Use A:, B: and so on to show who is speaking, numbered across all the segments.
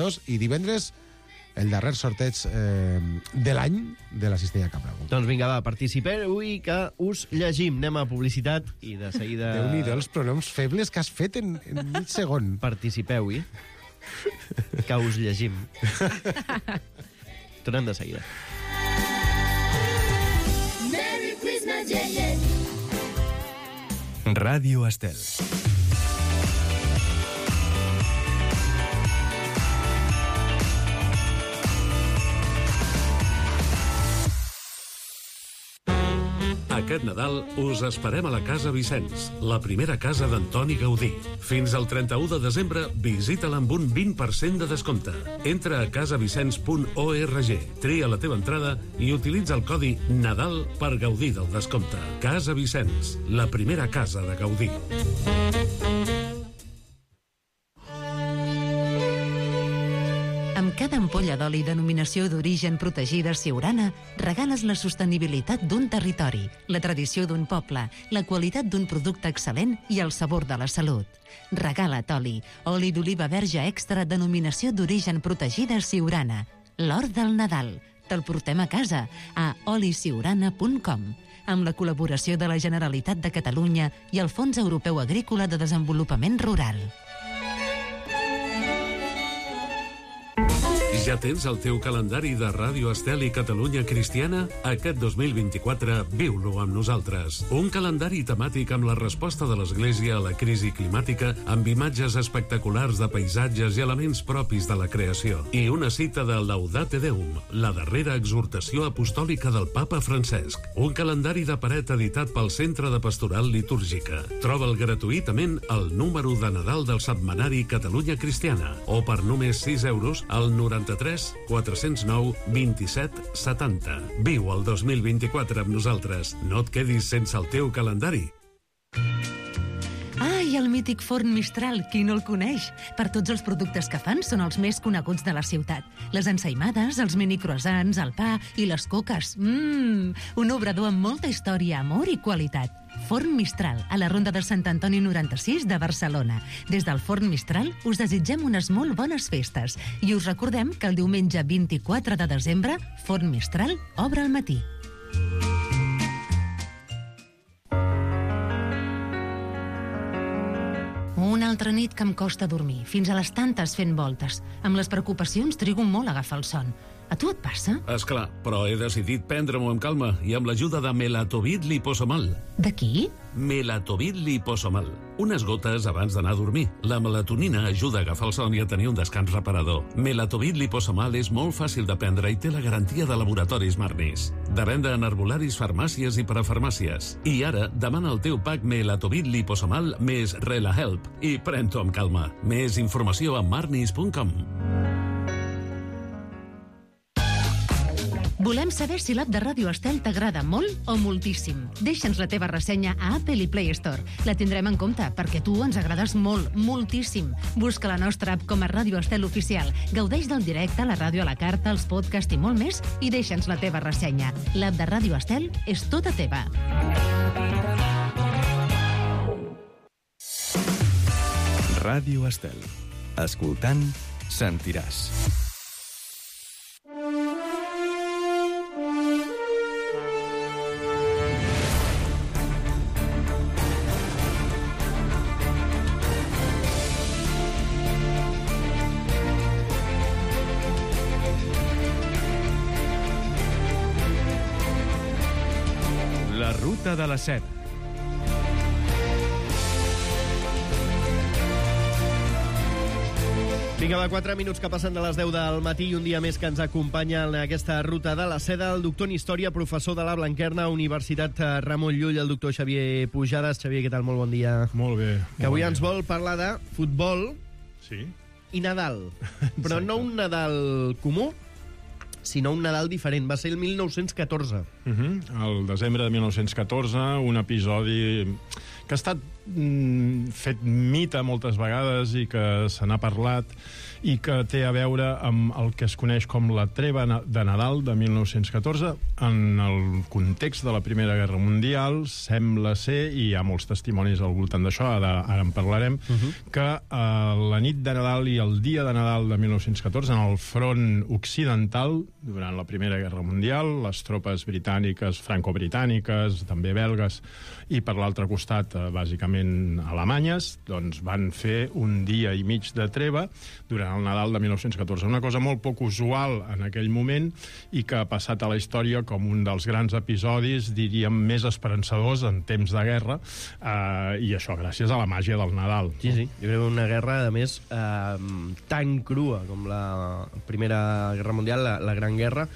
A: guanyadors, i divendres el darrer sorteig de l'any de la Cistella Capravo.
B: Doncs vinga, va, participeu i que us llegim. Anem a publicitat i de seguida...
A: Déu-n'hi-do els pronoms febles que has fet en mig segon.
B: Participeu-hi, que us llegim. Tornem de seguida.
C: Merry Christmas, yeah, yeah.
D: Ràdio Estel.
E: Aquest Nadal us esperem a la Casa Vicenç, la primera casa d'Antoni Gaudí. Fins al 31 de desembre, visita-la amb un 20% de descompte. Entra a casavicenç.org, tria la teva entrada i utilitza el codi NADAL per gaudir del descompte. Casa Vicenç, la primera casa de Gaudí.
F: Amb cada ampolla d'oli denominació d'origen protegida Siurana, regales la sostenibilitat d'un territori, la tradició d'un poble, la qualitat d'un producte excel·lent i el sabor de la salut. Regala't oli. Oli d'oliva verge extra denominació d'origen protegida Siurana. L'or del Nadal. Te'l portem a casa a olisiurana.com, amb la col·laboració de la Generalitat de Catalunya i el Fons Europeu Agrícola de Desenvolupament Rural.
E: Ja tens el teu calendari de Ràdio Estel i Catalunya Cristiana? Aquest 2024 viu-lo amb nosaltres. Un calendari temàtic amb la resposta de l'Església a la crisi climàtica, amb imatges espectaculars de paisatges i elements propis de la creació. I una cita de Laudate Deum, la darrera exhortació apostòlica del Papa Francesc. Un calendari de paret editat pel Centre de Pastoral Litúrgica. Troba'l gratuïtament al número de Nadal del setmanari Catalunya Cristiana o per només 6 euros al 93 409 27 70. Viu el 2024 amb nosaltres. No et quedis sense el teu calendari.
F: I el mític forn Mistral, qui no el coneix? Per tots els productes que fan són els més coneguts de la ciutat. Les ensaïmades, els mini croissants, el pa i les coques. Un obrador amb molta història, amor i qualitat. Forn Mistral, a la Ronda del Sant Antoni 96 de Barcelona. Des del Forn Mistral us desitgem unes molt bones festes i us recordem que el diumenge 24 de desembre Forn Mistral obre al matí. Una altra nit que em costa dormir, fins a les tantes fent voltes. Amb les preocupacions trigo molt a agafar el son. A tu et passa?
E: Esclar, però he decidit prendre-m'ho amb calma i amb l'ajuda de Melatovit Liposomal.
F: De qui?
E: Melatovit Liposomal. Unes gotes abans d'anar a dormir. La melatonina ajuda a agafar el son i a tenir un descans reparador. Melatovit Liposomal és molt fàcil de prendre i té la garantia de Laboratoris Marnis. De venda en herbolaris, farmàcies i parafarmàcies. I ara demana el teu pack Melatovit Liposomal més RelaHelp i pren-t'ho amb calma. Més informació a marnis.com.
F: Volem saber si l'app de Ràdio Estel t'agrada molt o moltíssim. Deixa'ns la teva ressenya a Apple i Play Store. La tindrem en compte, perquè tu ens agrades molt, moltíssim. Busca la nostra app com a Ràdio Estel Oficial. Gaudeix del directe, la ràdio a la carta, els podcasts i molt més, i deixa'ns la teva ressenya. L'app de Ràdio Estel és tota teva.
D: Ràdio Estel. Escoltant, sentiràs. La ruta de la seda.
B: Vinga, va, 4 minuts que passen de les 10 del matí i un dia més que ens acompanya en aquesta ruta de la seda el doctor en Història, professor de la Blanquerna, Universitat Ramon Llull, el doctor Xavier Pujades. Xavier, què tal? Molt bon dia.
G: Molt bé.
B: Que avui ens vol parlar de futbol i Nadal. Però no un Nadal comú, sinó un Nadal diferent. Va ser el 1914.
G: El desembre de 1914, un episodi que ha estat fet mite moltes vegades i que se n'ha parlat, i que té a veure amb el que es coneix com la treva de Nadal de 1914. En el context de la Primera Guerra Mundial sembla ser, i hi ha molts testimonis al voltant d'això, ara en parlarem, que la nit de Nadal i el dia de Nadal de 1914 en el front occidental, durant la Primera Guerra Mundial, les tropes britàniques, franco-britàniques, també belgues, i per l'altre costat, bàsicament alemanyes, doncs van fer un dia i mig de treva durant el Nadal de 1914. Una cosa molt poc usual en aquell moment i que ha passat a la història com un dels grans episodis, diríem, més esperançadors en temps de guerra, i això gràcies a la màgia del Nadal.
B: Sí, sí. Jo crec que una guerra, a més, tan crua com la Primera Guerra Mundial, la Gran Guerra,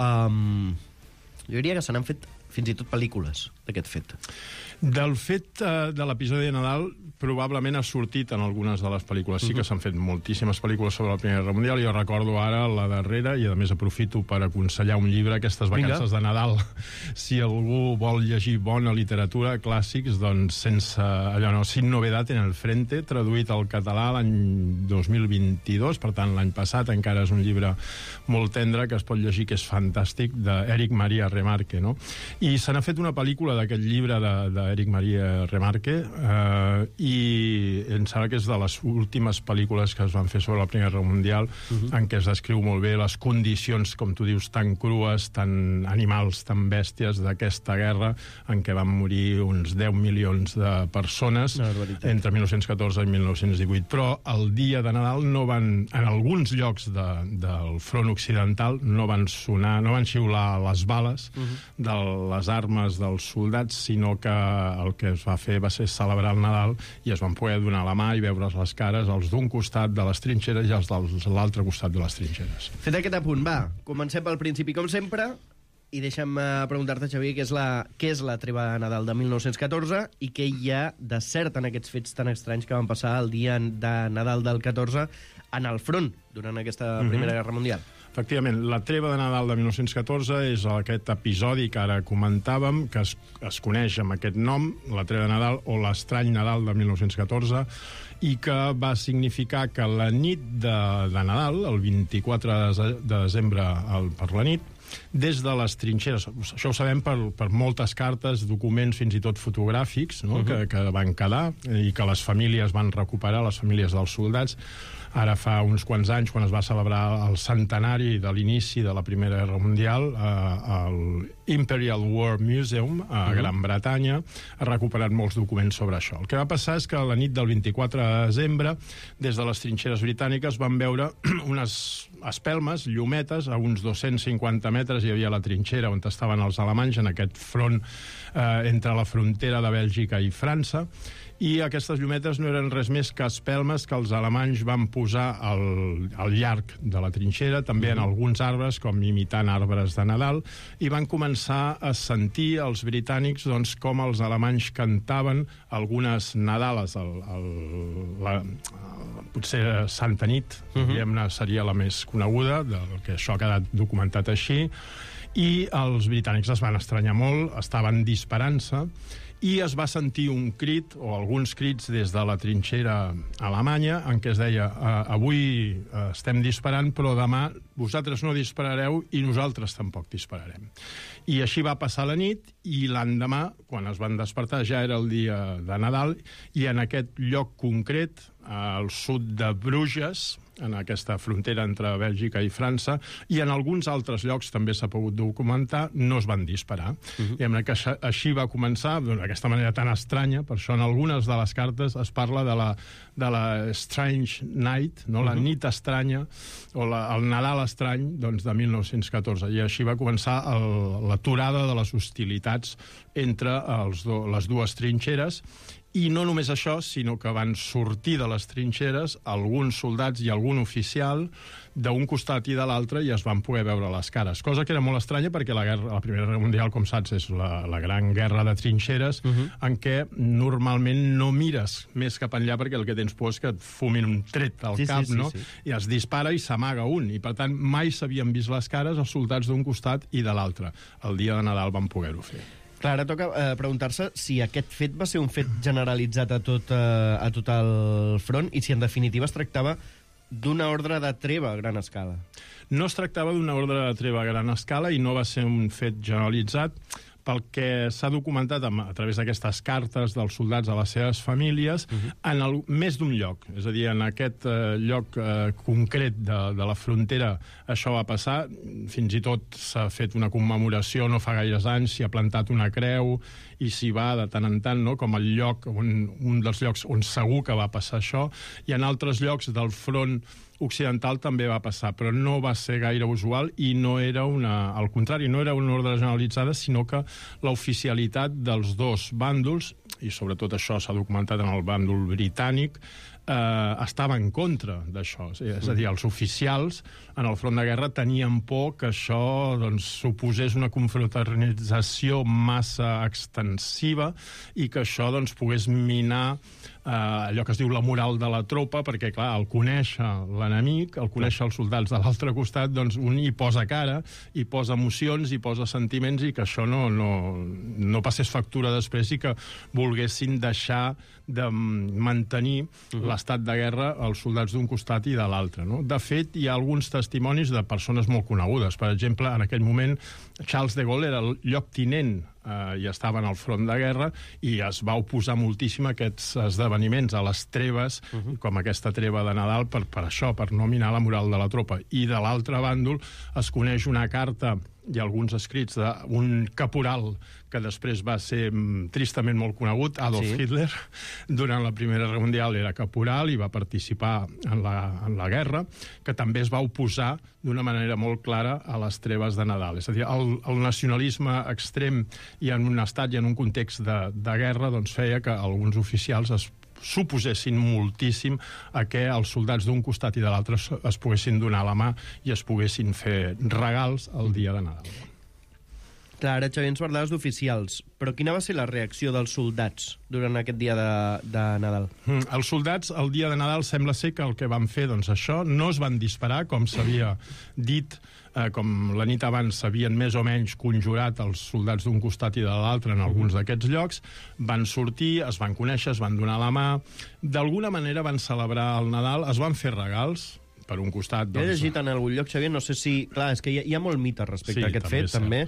B: jo diria que se n'han fet fins i tot pel·lícules d'aquest fet.
G: Del fet de l'episodi de Nadal probablement ha sortit en algunes de les pel·lícules. Sí que s'han fet moltíssimes pel·lícules sobre la Primera Guerra Mundial. Jo recordo ara la darrera, i a més aprofito per aconsellar un llibre, aquestes vacances de Nadal. Si algú vol llegir bona literatura, clàssics, doncs sense allò, no, sin novedad en el frente, traduït al català l'any 2022, per tant l'any passat, encara és un llibre molt tendre que es pot llegir, que és fantàstic, d'Eric Maria Remarque, no? I se n'ha fet una pel·lícula d'aquest llibre d'Eric Maria Remarque, i em sembla que és de les últimes pel·lícules que es van fer sobre la Primera Guerra Mundial, en què es descriu molt bé les condicions, com tu dius, tan crues, tan animals, tan bèsties d'aquesta guerra, en què van morir uns 10 milions de persones entre 1914 i 1918. Però el dia de Nadal no van, en alguns llocs del front occidental, no van sonar, no van xiular les bales de les armes dels soldats, sinó que el que es va fer va ser celebrar el Nadal i es van poder donar la mà i veure's les cares, els d'un costat de les trinxeres i els de l'altre costat de les trinxeres.
B: Fet aquest apunt, va, comencem pel principi com sempre, i deixa'm preguntar-te, Xavier, què és la treva de Nadal de 1914 i què hi ha de cert en aquests fets tan estranys que van passar el dia de Nadal del 14 en el front durant aquesta Primera Guerra Mundial.
G: Efectivament, la treva de Nadal de 1914 és aquest episodi que ara comentàvem, que es coneix amb aquest nom, la treva de Nadal o l'estrany Nadal de 1914, i que va significar que la nit de Nadal, el 24 de desembre per la nit, des de les trinxeres, això ho sabem per moltes cartes, documents, fins i tot fotogràfics, no? que van quedar i que les famílies van recuperar, les famílies dels soldats. Ara fa uns quants anys, quan es va celebrar el centenari de l'inici de la Primera Guerra Mundial, al Imperial War Museum, a Gran Bretanya, ha recuperat molts documents sobre això. El que va passar és que la nit del 24 de desembre, des de les trinxeres britàniques, van veure unes espelmes, llumetes, a uns 250 metres hi havia la trinxera on estaven els alemanys en aquest front entre la frontera de Bèlgica i França, i aquestes llumetes no eren res més que espelmes que els alemanys van posar al llarg de la trinxera, també en alguns arbres, com imitant arbres de Nadal, i van començar a sentir els britànics doncs, com els alemanys cantaven algunes Nadales, potser Santa Nit, diguem-ne, seria la més coneguda, que això ha quedat documentat així, i els britànics es van estranyar molt, estaven disparant-se, i es va sentir un crit, o alguns crits des de la trinxera alemanya, en què es deia avui estem disparant, però demà vosaltres no disparareu i nosaltres tampoc dispararem. I així va passar la nit, i l'endemà, quan es van despertar, ja era el dia de Nadal, i en aquest lloc concret, al sud de Bruges, en aquesta frontera entre Bèlgica i França, i en alguns altres llocs també s'ha pogut documentar, no es van disparar. I que així va començar, d'aquesta manera tan estranya, per això en algunes de les cartes es parla de la Strange Night, no? La nit estranya, o el Nadal estrany doncs, de 1914. I així va començar l'aturada de les hostilitats entre les dues trinxeres. I no només això, sinó que van sortir de les trinxeres alguns soldats i algun oficial d'un costat i de l'altre i es van poder veure les cares. Cosa que era molt estranya perquè la Primera Guerra Mundial, com saps, és la gran guerra de trinxeres en què normalment no mires més cap enllà perquè el que tens por és que et fumin un tret al cap, no? I es dispara i s'amaga un. I, per tant, mai s'havien vist les cares els soldats d'un costat i de l'altre. El dia de Nadal van poder-ho fer.
B: Clar, ara toca preguntar-se si aquest fet va ser un fet generalitzat a tot el front i si en definitiva es tractava d'una ordre de treva a gran escala.
G: No es tractava d'una ordre de treva a gran escala i no va ser un fet generalitzat, pel que s'ha documentat a través d'aquestes cartes dels soldats a les seves famílies en més d'un lloc. És a dir, en aquest lloc concret de la frontera això va passar. Fins i tot s'ha fet una commemoració no fa gaires anys, s'hi ha plantat una creu i s'hi va de tant en tant, no? Com el lloc, un dels llocs on segur que va passar això, i en altres llocs del front occidental també va passar, però no va ser gaire usual i no era al contrari, no era una ordre generalitzada, sinó que l'oficialitat dels dos bàndols, i sobretot això s'ha documentat en el bàndol britànic, estava en contra d'això. És a dir, els oficials en el front de guerra tenien por que això suposés una confraternització massa extensiva i que això pogués minar allò que es diu la moral de la tropa, perquè, clar, al conèixer l'enemic, al conèixer els soldats de l'altre costat, un hi posa cara, hi posa emocions, hi posa sentiments, i que això no passés factura després i que volguessin deixar de mantenir l'estat de guerra als soldats d'un costat i de l'altre, no? De fet, hi ha alguns testimonis de persones molt conegudes. Per exemple, en aquell moment, Charles de Gaulle era el lloctinent i estava en el front de guerra i es va oposar moltíssim a aquests esdeveniments, a les treves, com aquesta treva de Nadal, per això, per no minar la moral de la tropa. I de l'altre bàndol es coneix una carta i alguns escrits d'un caporal que després va ser tristament molt conegut, Adolf Hitler. Durant la Primera Guerra Mundial era caporal i va participar en la guerra, que també es va oposar d'una manera molt clara a les treves de Nadal. És a dir, el nacionalisme extrem i en un estat i en un context de guerra feia que alguns oficials suposessin moltíssim a que els soldats d'un costat i de l'altre es poguessin donar la mà i es poguessin fer regals el dia de Nadal.
B: Clar, ara, Xavier, ens parlaves d'oficials, però quina va ser la reacció dels soldats durant aquest dia de Nadal?
G: Els soldats, el dia de Nadal, sembla ser que el que van fer, això, no es van disparar, com s'havia dit, com la nit abans s'havien més o menys conjurat els soldats d'un costat i de l'altre en alguns d'aquests llocs, van sortir, es van conèixer, es van donar la mà, d'alguna manera van celebrar el Nadal, es van fer regals, per un costat...
B: He llegit en algun lloc, Xavier, no sé si... Clar, és que hi ha molt mite respecte a aquest fet, també.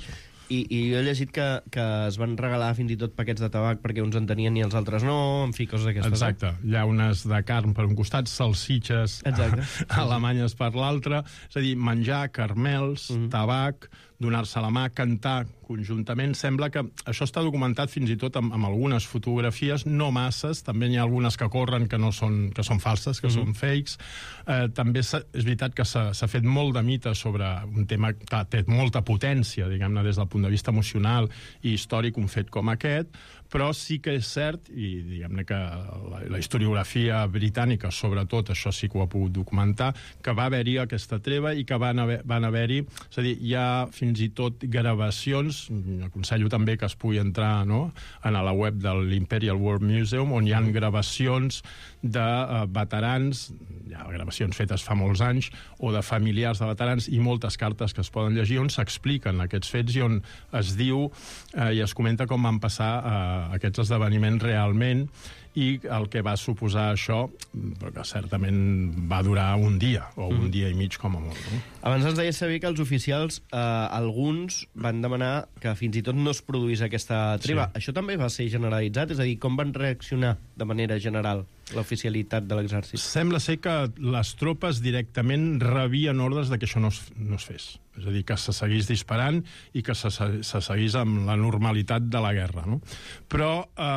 B: I jo he llegit que es van regalar fins i tot paquets de tabac perquè uns en tenien i els altres no, en fi, coses d'aquestes.
G: Exacte. Llaunes de carn per un costat, salsitxes alemanyes per l'altre. És a dir, menjar, caramels, tabac, donar-se la mà, cantar conjuntament. Sembla que això està documentat fins i tot amb algunes fotografies, no masses, també n'hi ha algunes que corren que són falses, que són fakes. També és veritat que s'ha fet molt de mite sobre un tema que té molta potència, diguem-ne, des del punt de vista emocional i històric, un fet com aquest, però sí que és cert, i diguem-ne que la historiografia britànica, sobretot, això sí que ho ha pogut documentar, que va haver-hi aquesta treva i que van haver-hi, és a dir, hi ha fins i tot gravacions, aconsello també que es pugui entrar a la web de l'Imperial War Museum, on hi ha gravacions de veterans, hi ha gravacions fetes fa molts anys, o de familiars de veterans, i moltes cartes que es poden llegir on s'expliquen aquests fets i on es diu i es comenta com van passar aquests esdeveniments realment i el que va suposar això, perquè certament va durar un dia, o un dia i mig com a molt. No?
B: Abans ens deies saber que els oficials, alguns van demanar que fins i tot no es produís aquesta treva. Sí. Això també va ser generalitzat? És a dir, com van reaccionar de manera general l'oficialitat de l'exèrcit?
G: Sembla ser que les tropes directament rebien ordres de que això no es fes. És a dir, que se seguís disparant i que se seguís amb la normalitat de la guerra. No? Però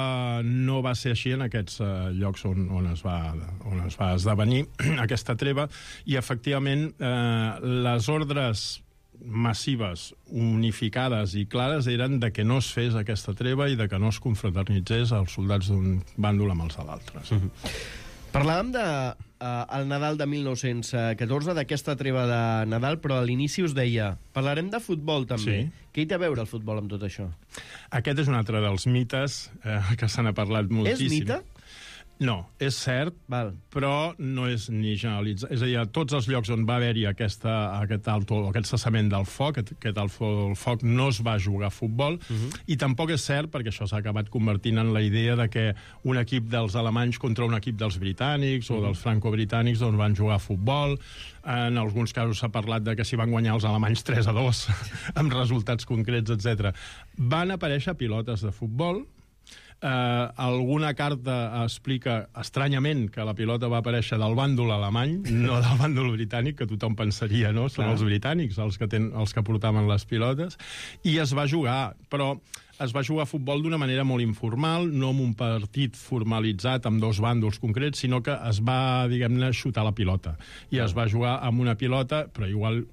G: no va ser així en aquests llocs on es va esdevenir aquesta treva, i efectivament les ordres massives, unificades i clares eren de que no es fes aquesta treva i de que no es confraternitzés els soldats d'un bàndol amb els de l'altre.
B: Parlàvem del Nadal de 1914, d'aquesta treva de Nadal, però a l'inici us deia, parlarem de futbol també. Sí. Què hi té a veure el futbol amb tot això?
G: Aquest és un altre dels mites que se n'ha parlat moltíssim.
B: És mite?
G: No, és cert, però no és ni generalitzat. És a dir, a tots els llocs on va haver-hi aquest cessament del foc, el foc no es va jugar a futbol, i tampoc és cert, perquè això s'ha acabat convertint en la idea de que un equip dels alemanys contra un equip dels britànics o dels franco-britànics doncs van jugar a futbol. En alguns casos s'ha parlat de que s'hi van guanyar els alemanys 3-2 amb resultats concrets, etc. Van aparèixer pilotes de futbol. Alguna carta explica estranyament que la pilota va aparèixer del bàndol alemany, no del bàndol britànic, que tothom pensaria, no? Són els britànics els que portaven les pilotes, i es va jugar, però es va jugar a futbol d'una manera molt informal, no amb un partit formalitzat amb dos bàndols concrets, sinó que es va, diguem-ne, xutar la pilota. I es va jugar amb una pilota, però igual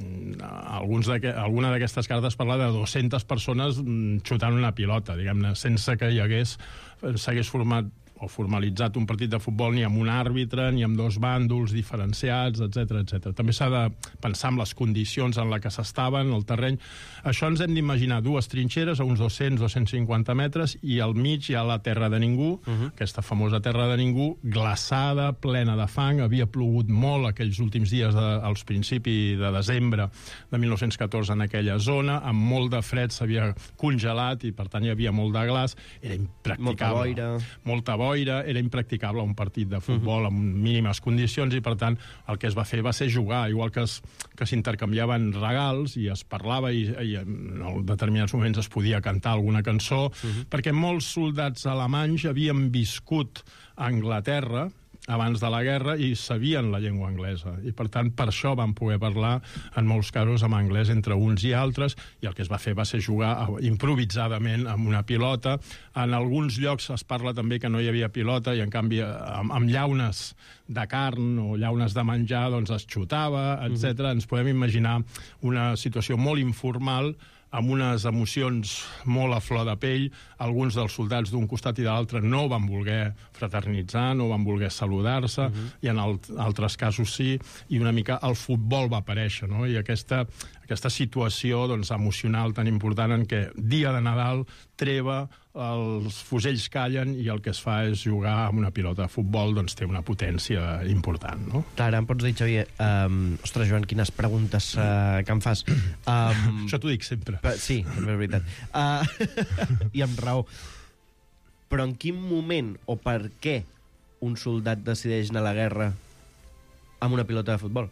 G: alguna d'aquestes cartes parla de 200 persones xutant una pilota, diguem-ne, sense que s'hagués format o formalitzat un partit de futbol ni amb un àrbitre, ni amb dos bàndols diferenciats, etc. També s'ha de pensar en les condicions en què s'estaven, el terreny. Això ens hem d'imaginar dues trinxeres a uns 200-250 metres i al mig hi ha la terra de ningú, aquesta famosa terra de ningú, glaçada, plena de fang, havia plogut molt aquells últims dies als principis de desembre de 1914 en aquella zona, amb molt de fred s'havia congelat i per tant hi havia molt de glaç, era impracticable. Molta boira, era impracticable un partit de futbol amb mínimes condicions i, per tant, el que es va fer va ser jugar, igual que s'intercanviaven regals i es parlava i en determinats moments es podia cantar alguna cançó, perquè molts soldats alemanys havien viscut a Anglaterra abans de la guerra i sabien la llengua anglesa. I, per tant, per això van poder parlar, en molts casos, en anglès entre uns i altres, i el que es va fer va ser jugar improvisadament amb una pilota. En alguns llocs es parla també que no hi havia pilota i, en canvi, amb llaunes de carn o llaunes de menjar, doncs es xutava, etc. Ens podem imaginar una situació molt informal amb unes emocions molt a flor de pell. Alguns dels soldats d'un costat i de l'altre no van voler fraternitzar, no van voler saludar-se, i en altres casos sí, i una mica el futbol va aparèixer, no? I aquesta situació emocional tan important en què dia de Nadal, treva, els fusells callen i el que es fa és jugar amb una pilota de futbol, doncs té una potència important, no?
B: Clar, em pots dir, Xavier, ostres, Joan, quines preguntes que em fas.
G: Això t'ho dic sempre.
B: Sí, també és veritat. I amb raó. Però en quin moment o per què un soldat decideix anar a la guerra amb una pilota de futbol?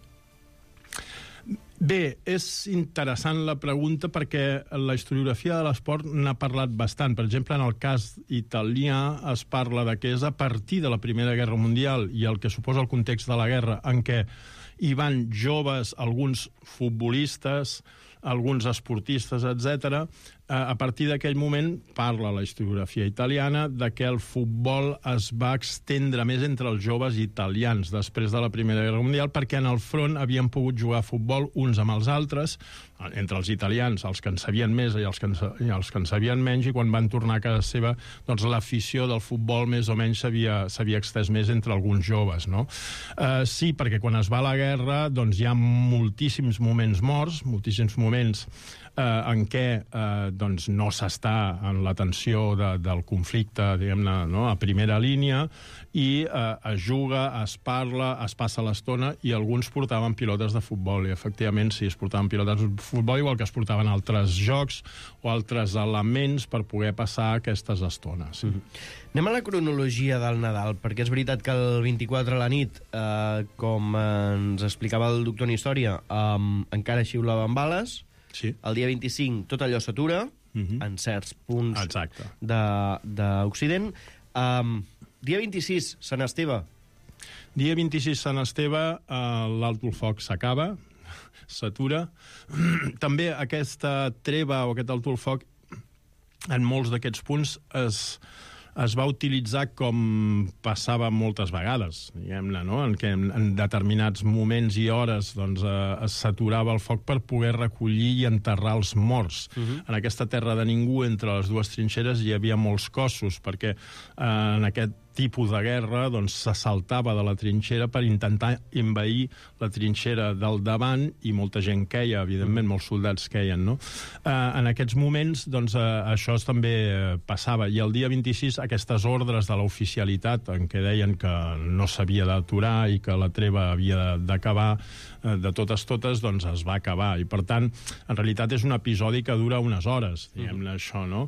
G: Bé, és interessant la pregunta perquè la historiografia de l'esport n'ha parlat bastant. Per exemple, en el cas italià es parla de que és a partir de la Primera Guerra Mundial i el que suposa el context de la guerra en què hi van joves, alguns futbolistes, alguns esportistes, etc. A partir d'aquell moment parla la historiografia italiana de que el futbol es va extendre més entre els joves italians després de la Primera Guerra Mundial, perquè en el front havien pogut jugar a futbol uns amb els altres, entre els italians, els que en sabien més i els que en sabien menys, i quan van tornar a casa seva, doncs l'afició del futbol més o menys s'havia extès més entre alguns joves, no? Sí, perquè quan es va a la guerra doncs hi ha moltíssims moments morts, moltíssims moments en què doncs no s'està en la tensió del conflicte, diguem-ne, no? A primera línia, i es juga, es parla, es passa l'estona, i alguns portaven pilotes de futbol, i efectivament sí, es portaven pilotes de futbol, igual que es portaven altres jocs o altres elements per poder passar aquestes estones.
B: Anem a la cronologia del Nadal, perquè és veritat que el 24 a la nit, com ens explicava el doctor en Història, encara xiulaven bales.
G: Sí.
B: El dia 25 tot allò s'atura, en certs punts d'Occident. Dia 26, Sant Esteve.
G: Dia 26, Sant Esteve, l'alto el foc s'acaba, s'atura. També aquesta treva o aquest alto el foc, en molts d'aquests punts, es va utilitzar com passava moltes vegades, diguem-ne, no? En què en determinats moments i hores doncs, s'aturava el foc per poder recollir i enterrar els morts. En aquesta terra de ningú, entre les dues trinxeres, hi havia molts cossos, perquè en aquest tipus de guerra doncs, se saltava de la trinxera per intentar envair la trinxera del davant i molta gent queia, evidentment, molts soldats queien, no? En aquests moments, doncs, això també passava. I el dia 26, aquestes ordres de l'oficialitat en què deien que no s'havia d'aturar i que la treva havia d'acabar de totes, doncs es va acabar. I, per tant, en realitat és un episodi que dura unes hores, diguem-ne això, no?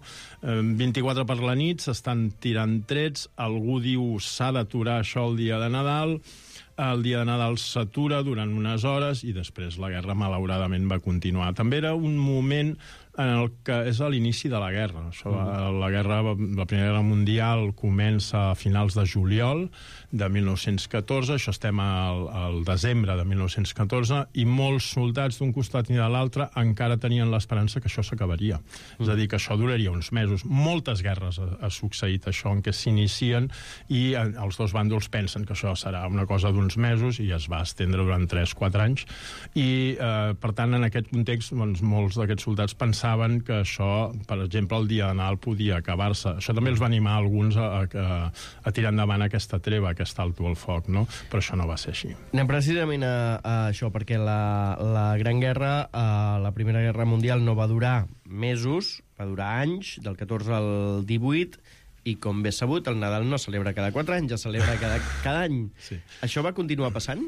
G: 24 per la nit, s'estan tirant trets, algú diu s'ha d'aturar això el dia de Nadal, el dia de Nadal s'atura durant unes hores i després la guerra, malauradament, va continuar. També era un moment en el que és a l'inici de la guerra. La Primera Guerra Mundial comença a finals de juliol de 1914, això estem al desembre de 1914, i molts soldats d'un costat i de l'altre encara tenien l'esperança que això s'acabaria. És a dir, que això duraria uns mesos. Moltes guerres ha succeït això, en què s'inicien i els dos bàndols pensen que això serà una cosa d'uns mesos i es va estendre durant 3-4 anys. I, per tant, en aquest context, doncs, molts d'aquests soldats pensaven que això, per exemple, el dia de Nadal podia acabar-se. Això també els va animar alguns a tirar endavant aquesta treva, aquest alto al foc, no? Però això no va ser així.
B: Anem precisament a això, perquè la Gran Guerra, la Primera Guerra Mundial, no va durar mesos, va durar anys, del 14 al 18, i com bé sabut, el Nadal no celebra cada 4 anys, ja celebra cada any.
G: Sí.
B: Això va continuar passant?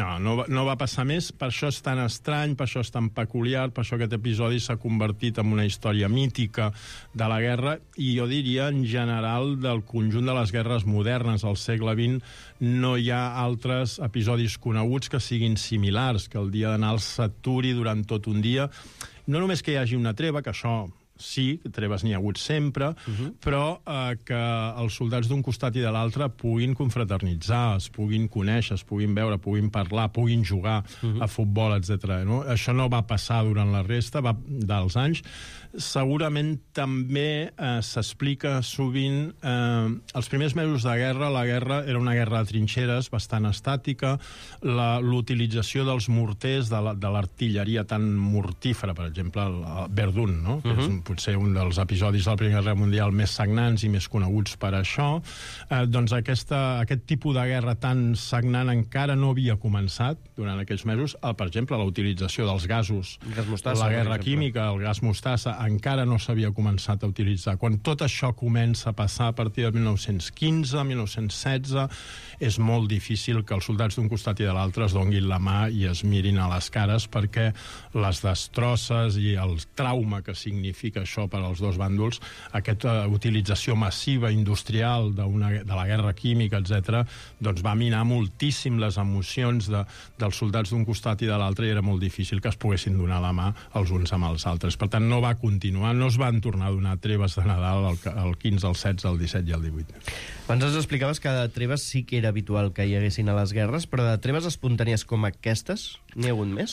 G: No va passar més, per això és tan estrany, per això és tan peculiar, per això aquest episodi s'ha convertit en una història mítica de la guerra, i jo diria, en general, del conjunt de les guerres modernes al segle XX, no hi ha altres episodis coneguts que siguin similars, que el dia de Nadal s'aturi durant tot un dia. No només que hi hagi una treva, que això sí, treves n'hi ha hagut sempre, però que els soldats d'un costat i de l'altre puguin confraternitzar, es puguin conèixer, es puguin veure, puguin parlar, puguin jugar a futbol, etc. No? Això no va passar durant la resta dels anys. Segurament també s'explica sovint els primers mesos de guerra. La guerra era una guerra de trinxeres bastant estàtica, l'utilització dels morters, de l'artilleria tan mortífera, per exemple, el Verdun, no? Que és potser un dels episodis de la Primera Guerra Mundial més sagnants i més coneguts per això. Doncs aquest tipus de guerra tan sagnant encara no havia començat durant aquells mesos. Per exemple, la utilització dels gasos, la guerra química, el gas mostassa, encara no s'havia començat a utilitzar. Quan tot això comença a passar a partir de 1915, 1916, és molt difícil que els soldats d'un costat i de l'altre es donguin la mà i es mirin a les cares, perquè les destrosses i el trauma que significa això per als dos bàndols, aquesta utilització massiva industrial de la guerra química, etc., doncs va minar moltíssim les emocions dels soldats d'un costat i de l'altre, i era molt difícil que es poguessin donar la mà els uns amb els altres. Per tant, no va continuar, no es van tornar a donar treves de Nadal el 15, el 16, el 17 i el 18.
B: Abans ens explicaves que de treves sí que era habitual que hi haguessin a les guerres, però de treves espontànies com aquestes, n'hi ha hagut més?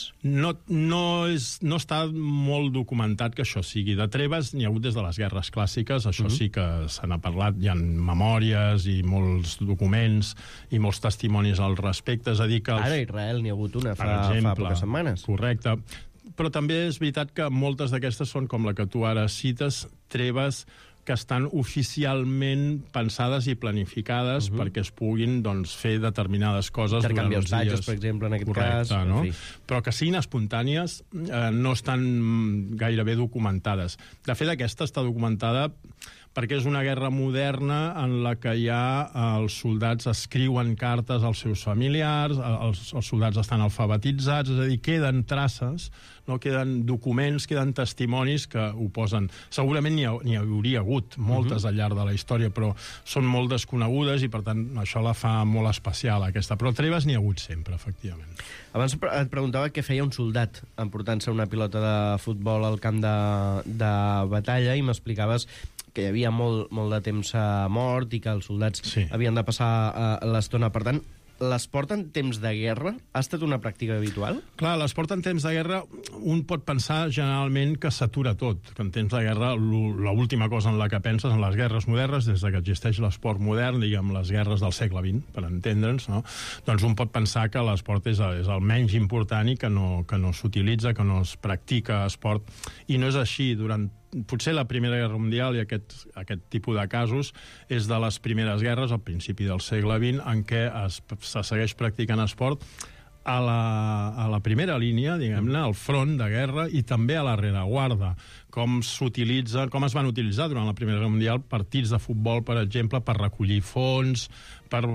G: No està molt documentat que això sigui. De treves n'hi ha hagut des de les guerres clàssiques, això sí que se n'ha parlat, hi ha memòries i molts documents i molts testimonis al respecte. És a dir que
B: Ara a Israel n'hi ha hagut una fa poques setmanes.
G: Correcte. Però també és veritat que moltes d'aquestes són, com la que tu ara cites, treves que estan oficialment pensades i planificades perquè es puguin fer determinades coses durant els dies.
B: Intercanviar per exemple, en aquest cas.
G: No? Però que siguin espontànies no estan gairebé documentades. De fet, aquesta està documentada perquè és una guerra moderna en la que ja els soldats escriuen cartes als seus familiars, els soldats estan alfabetitzats, és a dir, queden traces, no? Queden documents, queden testimonis que ho posen. Segurament n'hi hauria hagut moltes al llarg de la història, però són molt desconegudes i, per tant, això la fa molt especial, aquesta. Però treves n'hi ha hagut sempre, efectivament.
B: Abans et preguntava què feia un soldat emportant-se una pilota de futbol al camp de batalla i m'explicaves que hi havia molt de temps mort i que els soldats havien de passar l'estona. Per tant, l'esport en temps de guerra ha estat una pràctica habitual?
G: Clar, l'esport en temps de guerra un pot pensar generalment que s'atura tot, que en temps de guerra l'última cosa en la que penses en les guerres modernes, des que existeix l'esport modern, diguem, les guerres del segle XX, per entendre'ns, no? Doncs un pot pensar que l'esport és el menys important i que no s'utilitza, que no es practica esport, i no és així. Potser la Primera Guerra Mundial i aquest tipus de casos és de les primeres guerres, al principi del segle XX, en què se segueix practicant esport a la primera línia, diguem-ne, al front de guerra, i també a la rereguarda. Com es van utilitzar durant la Primera Guerra Mundial partits de futbol, per exemple, per recollir fons, per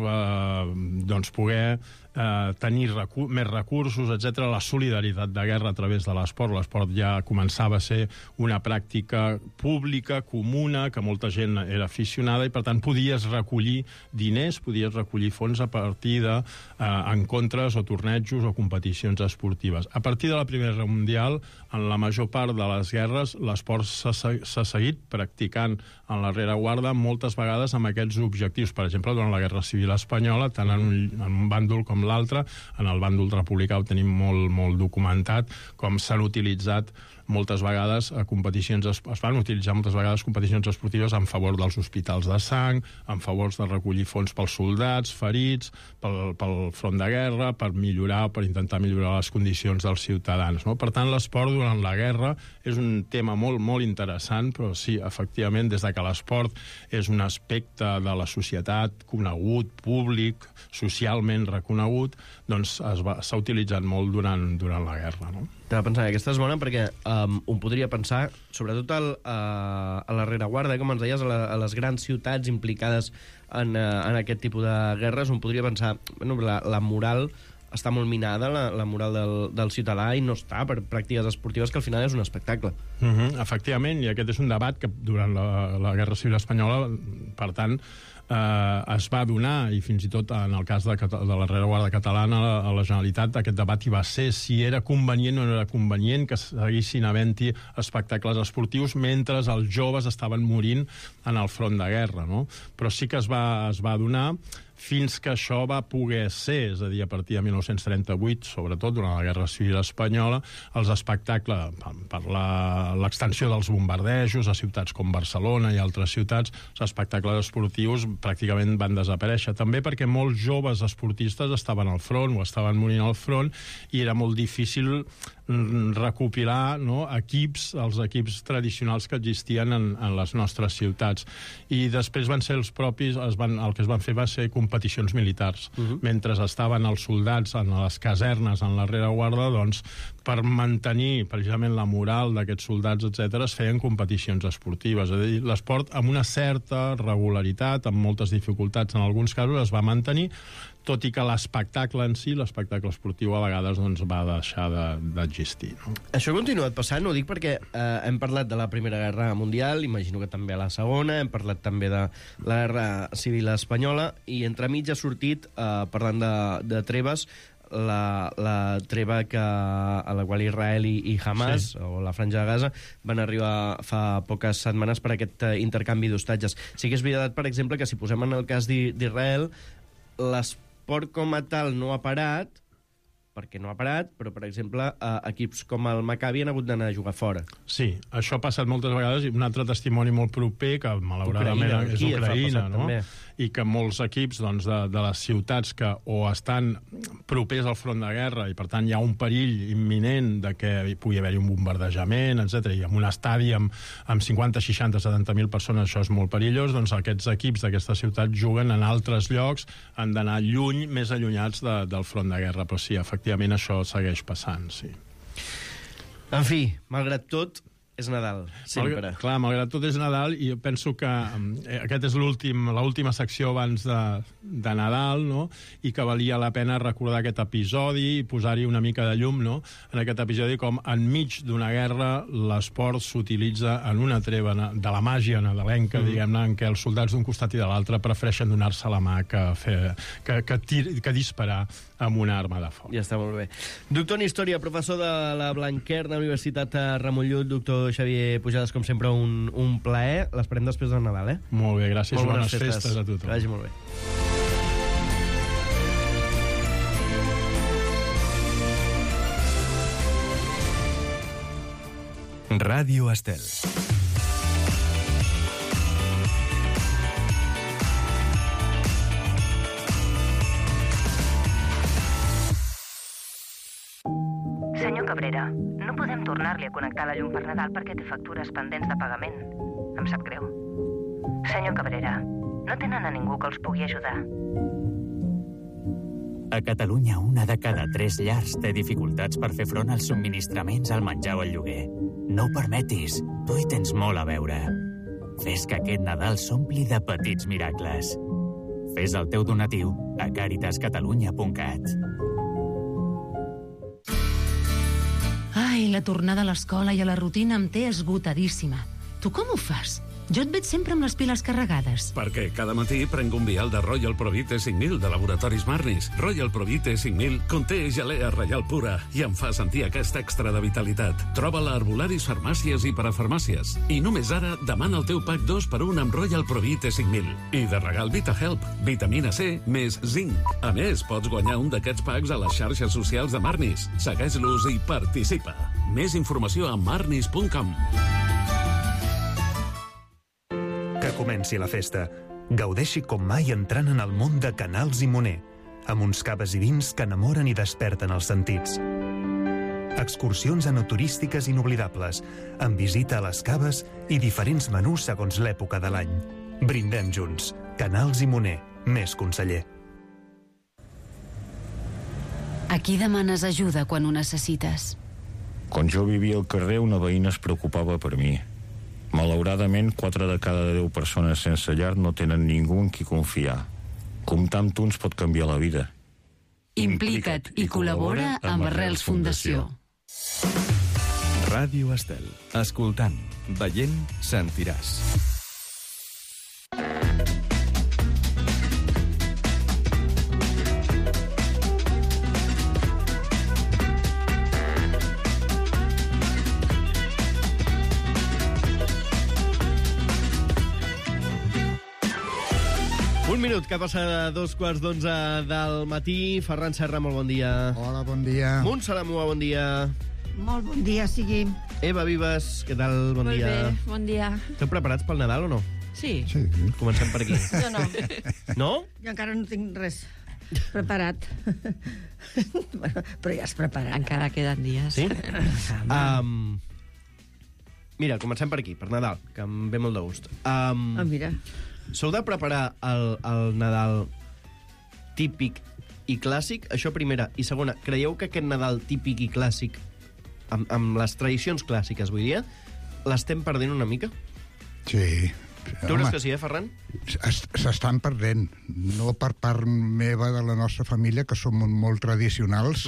G: poder tenir més recursos, etc. La solidaritat de guerra a través de l'esport. L'esport ja començava a ser una pràctica pública, comuna, que molta gent era aficionada, i per tant podies recollir diners, podies recollir fons a partir d'encontres o tornejos o competicions esportives. A partir de la Primera Guerra Mundial, en la major part de les guerres, l'esport s'ha seguit practicant en la rereguarda moltes vegades amb aquests objectius. Per exemple, durant la Guerra Civil Espanyola, tant en un bàndol com l'altre, en el bàndol republicà ho tenim molt documentat, com s'han utilitzat moltes vegades es van utilitzar moltes vegades competicions esportives en favor dels hospitals de sang, en favor de recollir fons pels soldats ferits, pel front de guerra, per intentar millorar les condicions dels ciutadans, no? Per tant, l'esport durant la guerra és un tema molt, molt interessant, però sí, efectivament, des de que l'esport és un aspecte de la societat conegut, públic, socialment reconegut, doncs s'ha utilitzat molt durant la guerra, no?
B: Estava pensant, aquesta és bona perquè un podria pensar, sobretot a la rereguarda, com ens deies, a les grans ciutats implicades en aquest tipus de guerres, un podria pensar, bueno, la moral està molt minada, la moral del ciutadà, i no està per pràctiques esportives, que al final és un espectacle.
G: Efectivament, i aquest és un debat que durant la Guerra Civil Espanyola, per tant, es va donar, i fins i tot en el cas de la rereguarda catalana, a la Generalitat, aquest debat hi va ser si era convenient o no era convenient que seguissin havent-hi espectacles esportius mentre els joves estaven morint en el front de guerra, no? Però sí que es va donar fins que això va poder ser, és a dir, a partir de 1938, sobretot durant la Guerra Civil Espanyola, els espectacles, per l'extensió dels bombardejos a ciutats com Barcelona i altres ciutats, els espectacles esportius pràcticament van desaparèixer. També perquè molts joves esportistes estaven al front o estaven morint al front, i era molt difícil recopilar, no, els equips tradicionals que existien en les nostres ciutats. I després van ser els propis, el que es van fer va ser competicions militars. Mentre estaven els soldats en les casernes, en la rereguarda, doncs, per mantenir precisament la moral d'aquests soldats, etc., es feien competicions esportives. És a dir, l'esport, amb una certa regularitat, amb moltes dificultats en alguns casos, es va mantenir, tot i que l'espectacle en si, l'espectacle esportiu, a vegades doncs, va deixar d'existir. No?
B: Això ha continuat passant, ho dic perquè hem parlat de la Primera Guerra Mundial, imagino que també a la Segona, hem parlat també de la Guerra Civil Espanyola, i entremig ha sortit, parlant de treves, la treva a la qual Israel i Hamas, o la Franja de Gaza, van arribar fa poques setmanes per aquest intercanvi d'hostatges. Sí que és veritat, per exemple, que si posem en el cas d'Israel, l'esport com a tal no ha parat, perquè no ha parat, però, per exemple, equips com el Maccabi han hagut d'anar a jugar fora.
G: Sí, això ha passat moltes vegades, i un altre testimoni molt proper, que malauradament és Ucraïna, no? I que molts equips doncs, de les ciutats que o estan propers al front de guerra, i per tant hi ha un perill imminent de que hi pugui haver un bombardejament, etc., i en un estadi amb 50, 60, 70.000 persones, això és molt perillós, doncs aquests equips d'aquestes ciutats juguen en altres llocs, han d'anar lluny, més allunyats del front de guerra, però sí, efectivament això segueix passant, sí.
B: En fi, malgrat tot, és Nadal, sempre.
G: Clar, malgrat tot és Nadal, i jo penso que aquest és l'última secció abans de Nadal, no? I que valia la pena recordar aquest episodi i posar-hi una mica de llum, no? En aquest episodi, com enmig d'una guerra l'esport s'utilitza en una treva de la màgia nadalenca, diguem-ne, en què els soldats d'un costat i de l'altre prefereixen donar-se la mà que disparar amb una arma de foc.
B: Ja està molt bé. Doctor en Història, professor de la Blanquerna, Universitat Ramon Llull, doctor Xavier Pujades, com sempre, un plaer. L'esperem després del Nadal, eh?
G: Molt bé, gràcies.
B: Molt
G: bones festes a tothom.
B: Que vagi molt bé.
D: Ràdio Estel.
H: Senyor Cabrera, no podem tornar-li a connectar la llum per Nadal perquè té factures pendents de pagament. Em sap greu. Senyor Cabrera, no tenen a ningú que els pugui ajudar.
I: A Catalunya, 1 de cada 3 llars té dificultats per fer front als subministraments, al menjar o al lloguer. No ho permetis, tu hi tens molt a veure. Fes que aquest Nadal s'ompli de petits miracles. Fes el teu donatiu a caritascatalunya.cat.
F: Ai, la tornada a l'escola i a la rutina em té esgotadíssima. Tu com ho fas? Jo et veig sempre amb les piles carregades.
E: Perquè cada matí prenc un vial de Royal Provite 5000 de Laboratoris Marnis. Royal Provite 5000 conté gelea reial pura i em fa sentir aquest extra de vitalitat. Troba-la a arbolaris, farmàcies i parafarmàcies. I només ara demana el teu pack 2x1 amb Royal Provite 5000. I de regal VitaHelp, vitamina C més zinc. A més, pots guanyar un d'aquests packs a les xarxes socials de Marnis. Segueix-los i participa. Més informació a marnis.com.
J: Que comenci la festa. Gaudeixi com mai entrant en el món de Canals i Moner, amb uns caves i vins que enamoren i desperten els sentits. Excursions enoturístiques inoblidables, amb visita a les caves i diferents menús segons l'època de l'any. Brindem junts. Canals i Moner, més conseller.
K: A qui demanes ajuda quan ho necessites?
L: Quan jo vivia al carrer, una veïna es preocupava per mi. Malauradament, 4 de cada 10 persones sense llar no tenen ningú en qui confiar. Comptar amb tu ens pot canviar la vida.
K: Implica't i col·labora amb Arrels Fundació.
D: Ràdio Estel. Escoltant, veient, sentiràs.
B: Un minut que passa de 2:15 del matí. Ferran Serra, molt bon dia.
M: Hola, bon dia.
B: Montse Lamua, bon dia.
N: Molt bon dia, sigui.
B: Eva Vives, què tal? Bon dia.
N: Molt bé, bon dia.
B: Esteu preparats pel Nadal o no?
N: Sí.
M: Sí.
B: Comencem per aquí.
N: Jo no.
B: No?
N: Jo encara no tinc res preparat. Però ja has preparat.
O: Encara queden dies.
B: Sí? Mira, comencem per aquí, per Nadal, que em ve molt de gust.
N: Mira.
B: Sou de preparar el Nadal típic i clàssic? Això primera. I segona, creieu que aquest Nadal típic i clàssic, amb les tradicions clàssiques, vull dir, l'estem perdent una mica?
M: Sí.
B: Tu creus que sí, Ferran?
M: S'estan perdent. No per part meva, de la nostra família, que som molt tradicionals.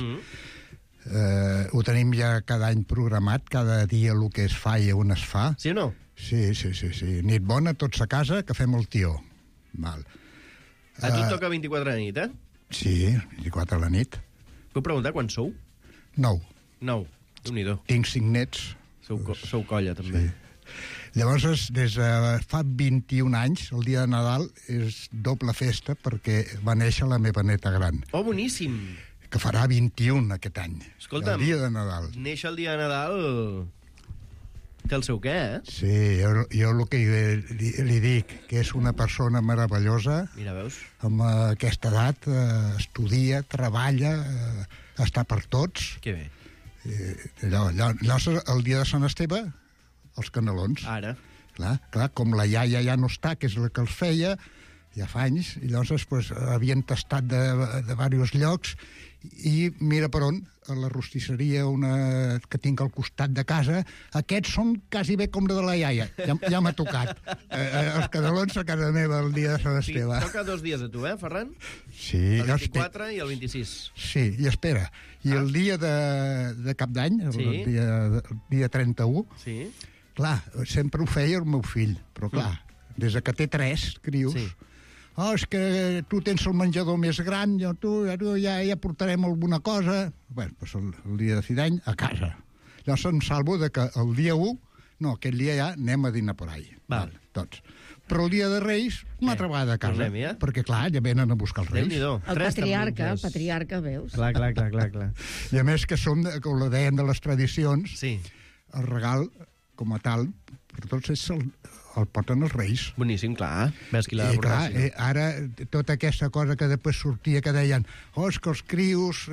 M: Ho tenim ja cada any programat, cada dia el que es fa i on es fa.
B: Sí o no?
M: Sí. Nit bona, tots a casa, que fem el tió. Val.
B: A tu et toca 24 a la nit, eh?
M: Sí, 24 a la nit.
B: Puc preguntar quan sou?
M: 9.
B: 9. Déu-n'hi-do.
M: Tinc 5 nets.
B: Sou colla, també.
M: Sí. Llavors, des de fa 21 anys, el dia de Nadal és doble festa perquè va néixer la meva neta gran.
B: Oh, boníssim!
M: Que farà 21 aquest any.
B: Escolta'm,
M: el dia de Nadal.
B: Néixer el dia de Nadal té el seu què, eh?
M: Sí, jo el que li dic, que és una persona meravellosa.
B: Mira, veus?
M: Amb aquesta edat, estudia, treballa, està per tots.
B: Que bé.
M: Llavors, el dia de Sant Esteve, els canelons.
B: Ara.
M: Clar, com la iaia ja no està, que és la que els feia, ja fa anys, i llavors pues, havien tastat de diversos llocs, i mira per on, a la rostisseria que tinc al costat de casa, aquests són quasi bé com la de la iaia. Ja m'ha tocat. Els canelons a casa meva el dia de Sant Esteve.
B: Sí, toca 2 dies a tu, Ferran?
M: Sí.
B: El 24 i el 26.
M: Sí, i espera. I el dia de Cap d'Any, el dia 31,
B: sí.
M: Clar, sempre ho feia el meu fill, però clar, des que té 3 crius, és que tu tens el menjador més gran, ja portarem alguna cosa. Bé, doncs el dia de fi d'any, a casa. Llavors em salvo que el dia 1, no, aquest dia ja anem a dinar por ahí.
B: Val.
M: Tots. Però el dia de Reis, una altra vegada a casa. Perquè, clar, ja venen a buscar els Reis.
N: El patriarca, veus?
B: Clar.
M: I a més que som, com ho deien de les tradicions, el regal com a tal, per tots ells el porten els Reis.
B: Boníssim, clar. Ves qui l'ha de
M: Clar,
B: portar.
M: ara, tota aquesta cosa que després sortia, que deien, és que els crios...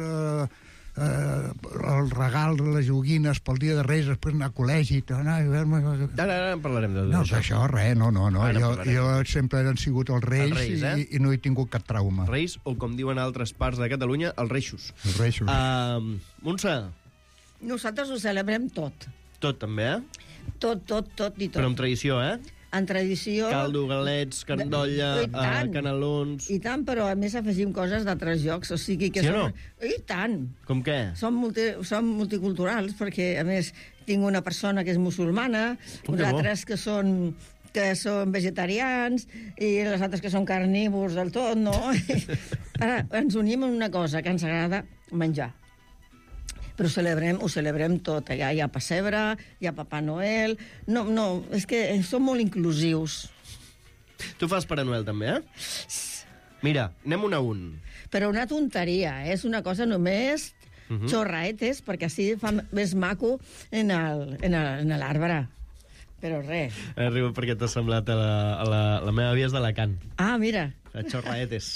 M: el regal de les joguines pel dia de Reis, després anar a col·legi...
B: Ara en parlarem de
M: No,
B: això.
M: això res, no.
B: Ara parlarem.
M: Jo sempre han sigut els Reis,
B: Els Reis,
M: i no he tingut cap trauma.
B: Reis, o com diuen a altres parts de Catalunya, els Reixos.
M: Els Reixos.
B: Montse,
N: Nosaltres ho celebrem tot.
B: tot també,
N: Tot i tot.
B: Però amb tradició,
N: En tradició...
B: Caldo, galets, candolla,
N: I tant.
B: canelons...
N: I tant, però a més afegim coses d'altres llocs, o sigui que...
B: Sí o no?
N: I tant.
B: Com què?
N: Som multiculturals, perquè, a més, tinc una persona que és musulmana, uns altres que són vegetarians, i les altres que són carnívors del tot, no? Ara, ens unim en una cosa, que ens agrada menjar. Però ho celebrem tot. Allà hi ha pessebre, hi ha Papà Noel... No, és que som molt inclusius.
B: Tu fas Pare Noel, també, Mira, anem un a un.
N: Però una tonteria, és una cosa només xorraetes, perquè així fa més maco en l'arbre. Però res.
B: Arribo perquè t'ha semblat a la meva àvia és d'Alacant.
N: Ah, mira.
B: A xorraetes.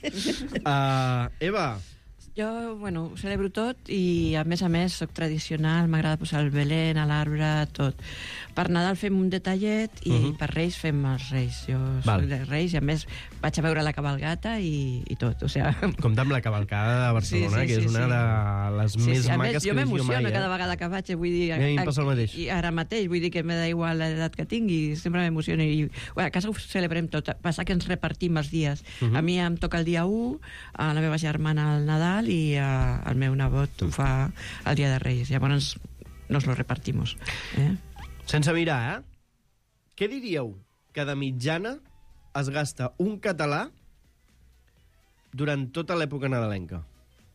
B: Eva.
O: Jo, bueno, ho celebro tot i, a més, soc tradicional, m'agrada posar el Belén a l'arbre, tot. Per Nadal fem un detallet i per Reis fem els Reis. Jo soc de Reis i, a més, vaig a veure la cabalgata i tot, o sigui...
B: Compte amb la cavalcada de Barcelona, que és una de les més maques que he vist jo mai.
O: Jo m'emociono cada vegada que vaig, vull dir...
B: A mi em passa el mateix.
O: I ara mateix, vull dir que m'he igual l'edat que tingui, sempre m'emociono. I a casa ho celebrem tot, passa que ens repartim els dies. A mi em toca el dia 1, a la meva germana el Nadal, i el meu nebot ho fa el dia de Reis. Llavors nos lo repartimos.
B: Sense mirar, què diríeu que de mitjana es gasta un català durant tota l'època nadalenca?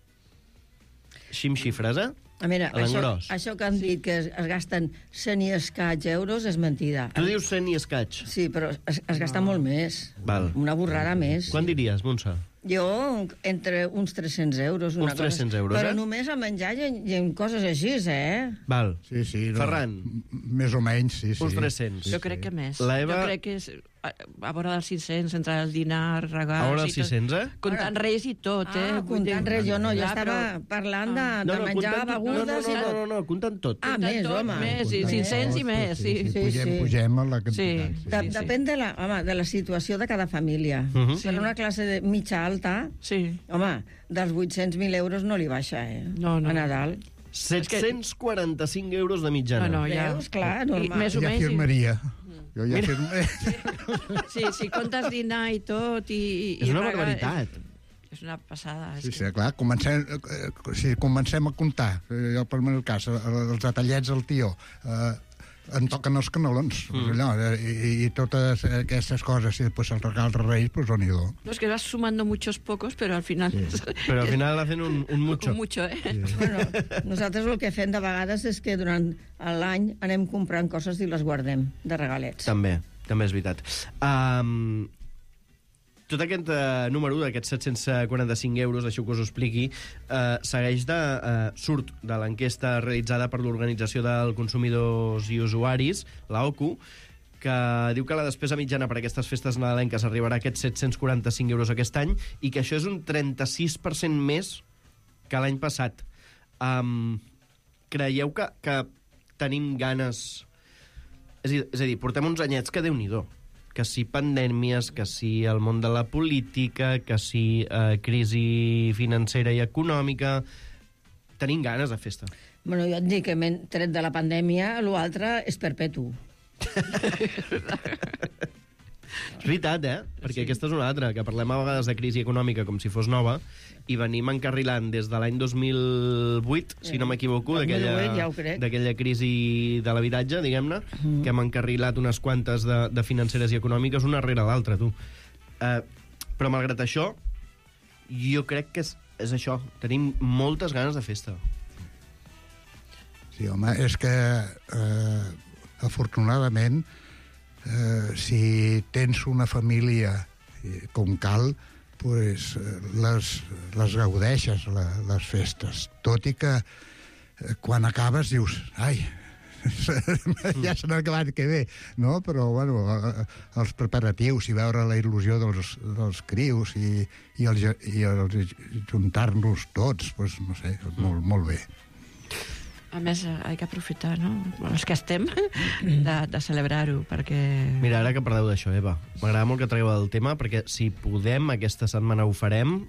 B: Així amb xifres,
N: A veure, això que han dit que es gasten 100 i escaig euros és mentida.
B: Tu dius 100 i escaig?
N: Sí, però es gasta molt més.
B: Val.
N: Una borrada més.
B: Quan diries, Montse?
N: Jo, entre uns 300 euros.
B: Uns 300 euros,
N: Però només a menjar i en coses així,
B: Val.
M: Sí.
B: Ferran?
M: Més o menys, sí.
B: Uns 300.
O: Jo crec que més.
B: La Eva...
O: Jo crec que és a vora dels 600, entre el dinar, regals...
B: A vora dels 600,
O: Comptant Reis i tot,
N: comptant Reis, jo no. Jo estava parlant de menjar, begudes i tot.
B: No, comptant tot.
N: Més, home.
O: Més, 500 i més, sí.
M: Pugem a la quantitat.
N: Depèn de la situació de cada família. Per una classe de mitja alta, home, dels 800.000 euros no li baixa, a Nadal.
B: 745 euros de mitjana.
N: Veus? Clar, normal.
O: Més o menys.
M: Ja firmaria. Jo ja
O: Sí, si comptes dinar i tot i
B: és una barbaritat.
O: És una passada.
M: Sí, clar, si comencem a comptar, jo per meu cas, els detallets del tio, en toquen els canelons, i totes aquestes coses, i després el regal de Reis, pues on-hi-do.
O: No, es que vas sumando muchos pocos, però al final...
B: Però al final hacen un mucho.
O: Un mucho,
N: Bueno, nosaltres el que fem de vegades és que durant l'any anem comprant coses i les guardem de regalets.
B: També és veritat. Tot aquest número d'aquests 745 euros, deixeu que us ho expliqui, segueix surt de l'enquesta realitzada per l'Organització del Consumidors i Usuaris, la OCU, que diu que la despesa mitjana per aquestes festes nadalenques arribarà a aquests 745 euros aquest any i que això és un 36% més que l'any passat. Creieu que tenim ganes... És a dir, portem uns anyets que Déu-n'hi-do. Que si pandèmies, que si el món de la política, que si crisi financera i econòmica... Tenim ganes de festa.
N: Bueno, jo et dic que tret de la pandèmia, l'altre és perpetu.
B: És veritat, Perquè aquesta és una altra, que parlem a vegades de crisi econòmica com si fos nova, i venim encarrilant des de l'any 2008, si no m'equivoco, d'aquella crisi de l'habitatge, diguem-ne, que hem encarrilat unes quantes de financeres i econòmiques una rere l'altra, tu. Però malgrat això, jo crec que és això. Tenim moltes ganes de festa.
M: Sí, home, és que afortunadament si tens una família com cal, pues, les gaudeixes, les festes. Tot i que quan acabes dius, ai, ja serà acabat que ve, no? Però, bueno, els preparatius i veure la il·lusió dels crius i juntar-nos tots, pues, no sé, molt bé.
O: A més, hay que aprofitar, no? Els que estem, de celebrar-ho, perquè...
B: Mira, ara que parleu d'això, Eva, m'agrada molt que tragueu el tema, perquè si podem, aquesta setmana ho farem,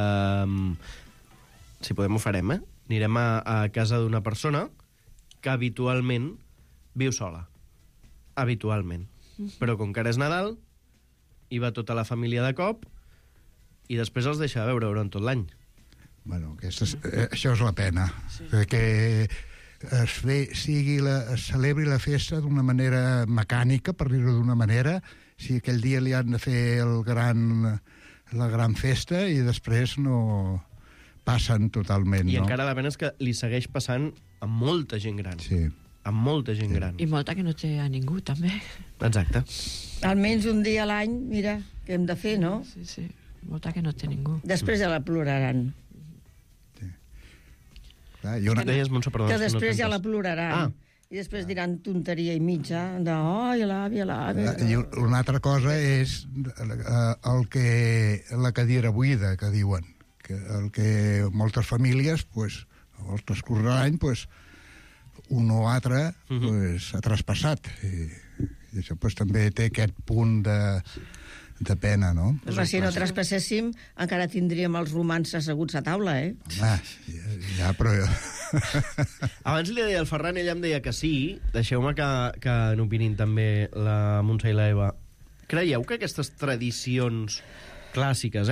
B: si podem ho farem, anirem a casa d'una persona que habitualment viu sola. Habitualment. Però com que ara és Nadal, hi va tota la família de cop i després els deixa veure durant tot l'any.
M: Bueno, això és la pena. Sí. Que es celebri la festa d'una manera mecànica, per dir-ho d'una manera, si aquell dia li han de fer la gran festa i després no passen totalment.
B: I
M: no?
B: encara la pena és que li segueix passant a molta gent gran.
M: Sí.
B: A molta gent gran.
O: I molta que no té a ningú, també.
B: Exacte.
N: Almenys un dia a l'any, mira, què hem de fer, no?
O: Sí, sí. Molta que no té ningú.
N: Després ja la ploraran.
M: Sí. Clar,
B: deies, Montse, perdó,
N: que després ja la ploraran. I després diran tonteria i mitja de oi, l'àvia.
M: I una altra cosa és la cadira buida, que diuen. El que moltes famílies, pues, al transcurs de l'any, pues, un o altre ha traspassat. I això pues, també té aquest punt de pena, no?
N: Però si no traspasséssim, encara tindríem els romans asseguts a taula,
M: Home, ja, però...
B: Abans li deia al Ferran, ella em deia que sí. Deixeu-me que n'opinin també la Montse i l'Eva. Creieu que aquestes tradicions clàssiques,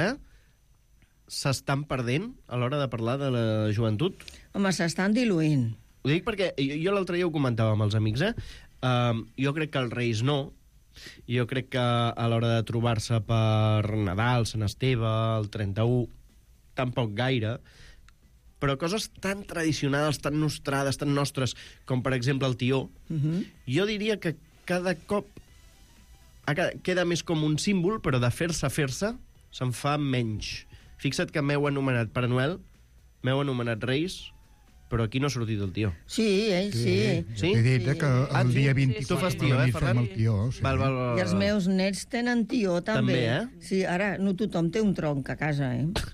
B: s'estan perdent a l'hora de parlar de la joventut?
N: Home, s'estan diluint.
B: Ho dic perquè jo l'altre dia ho comentava amb els amics, jo crec que els Reis no, jo crec que a l'hora de trobar-se per Nadal, Sant Esteve, el 31, tampoc gaire, però coses tan tradicionals, tan nostrades, tan nostres, com per exemple el tió, jo diria que cada cop queda més com un símbol, però de fer-se se'n fa menys. Fixa't que m'heu anomenat Pare Noel, m'heu anomenat Reis, però aquí no ha sortit el tió.
N: Sí, sí.
M: Sí? He dit que el dia 24
B: tu fas tió, Ferran?
M: el tió. Sí.
B: Val.
N: I els meus nets tenen tió, també.
B: També,
N: Sí, ara no tothom té un tronc a casa,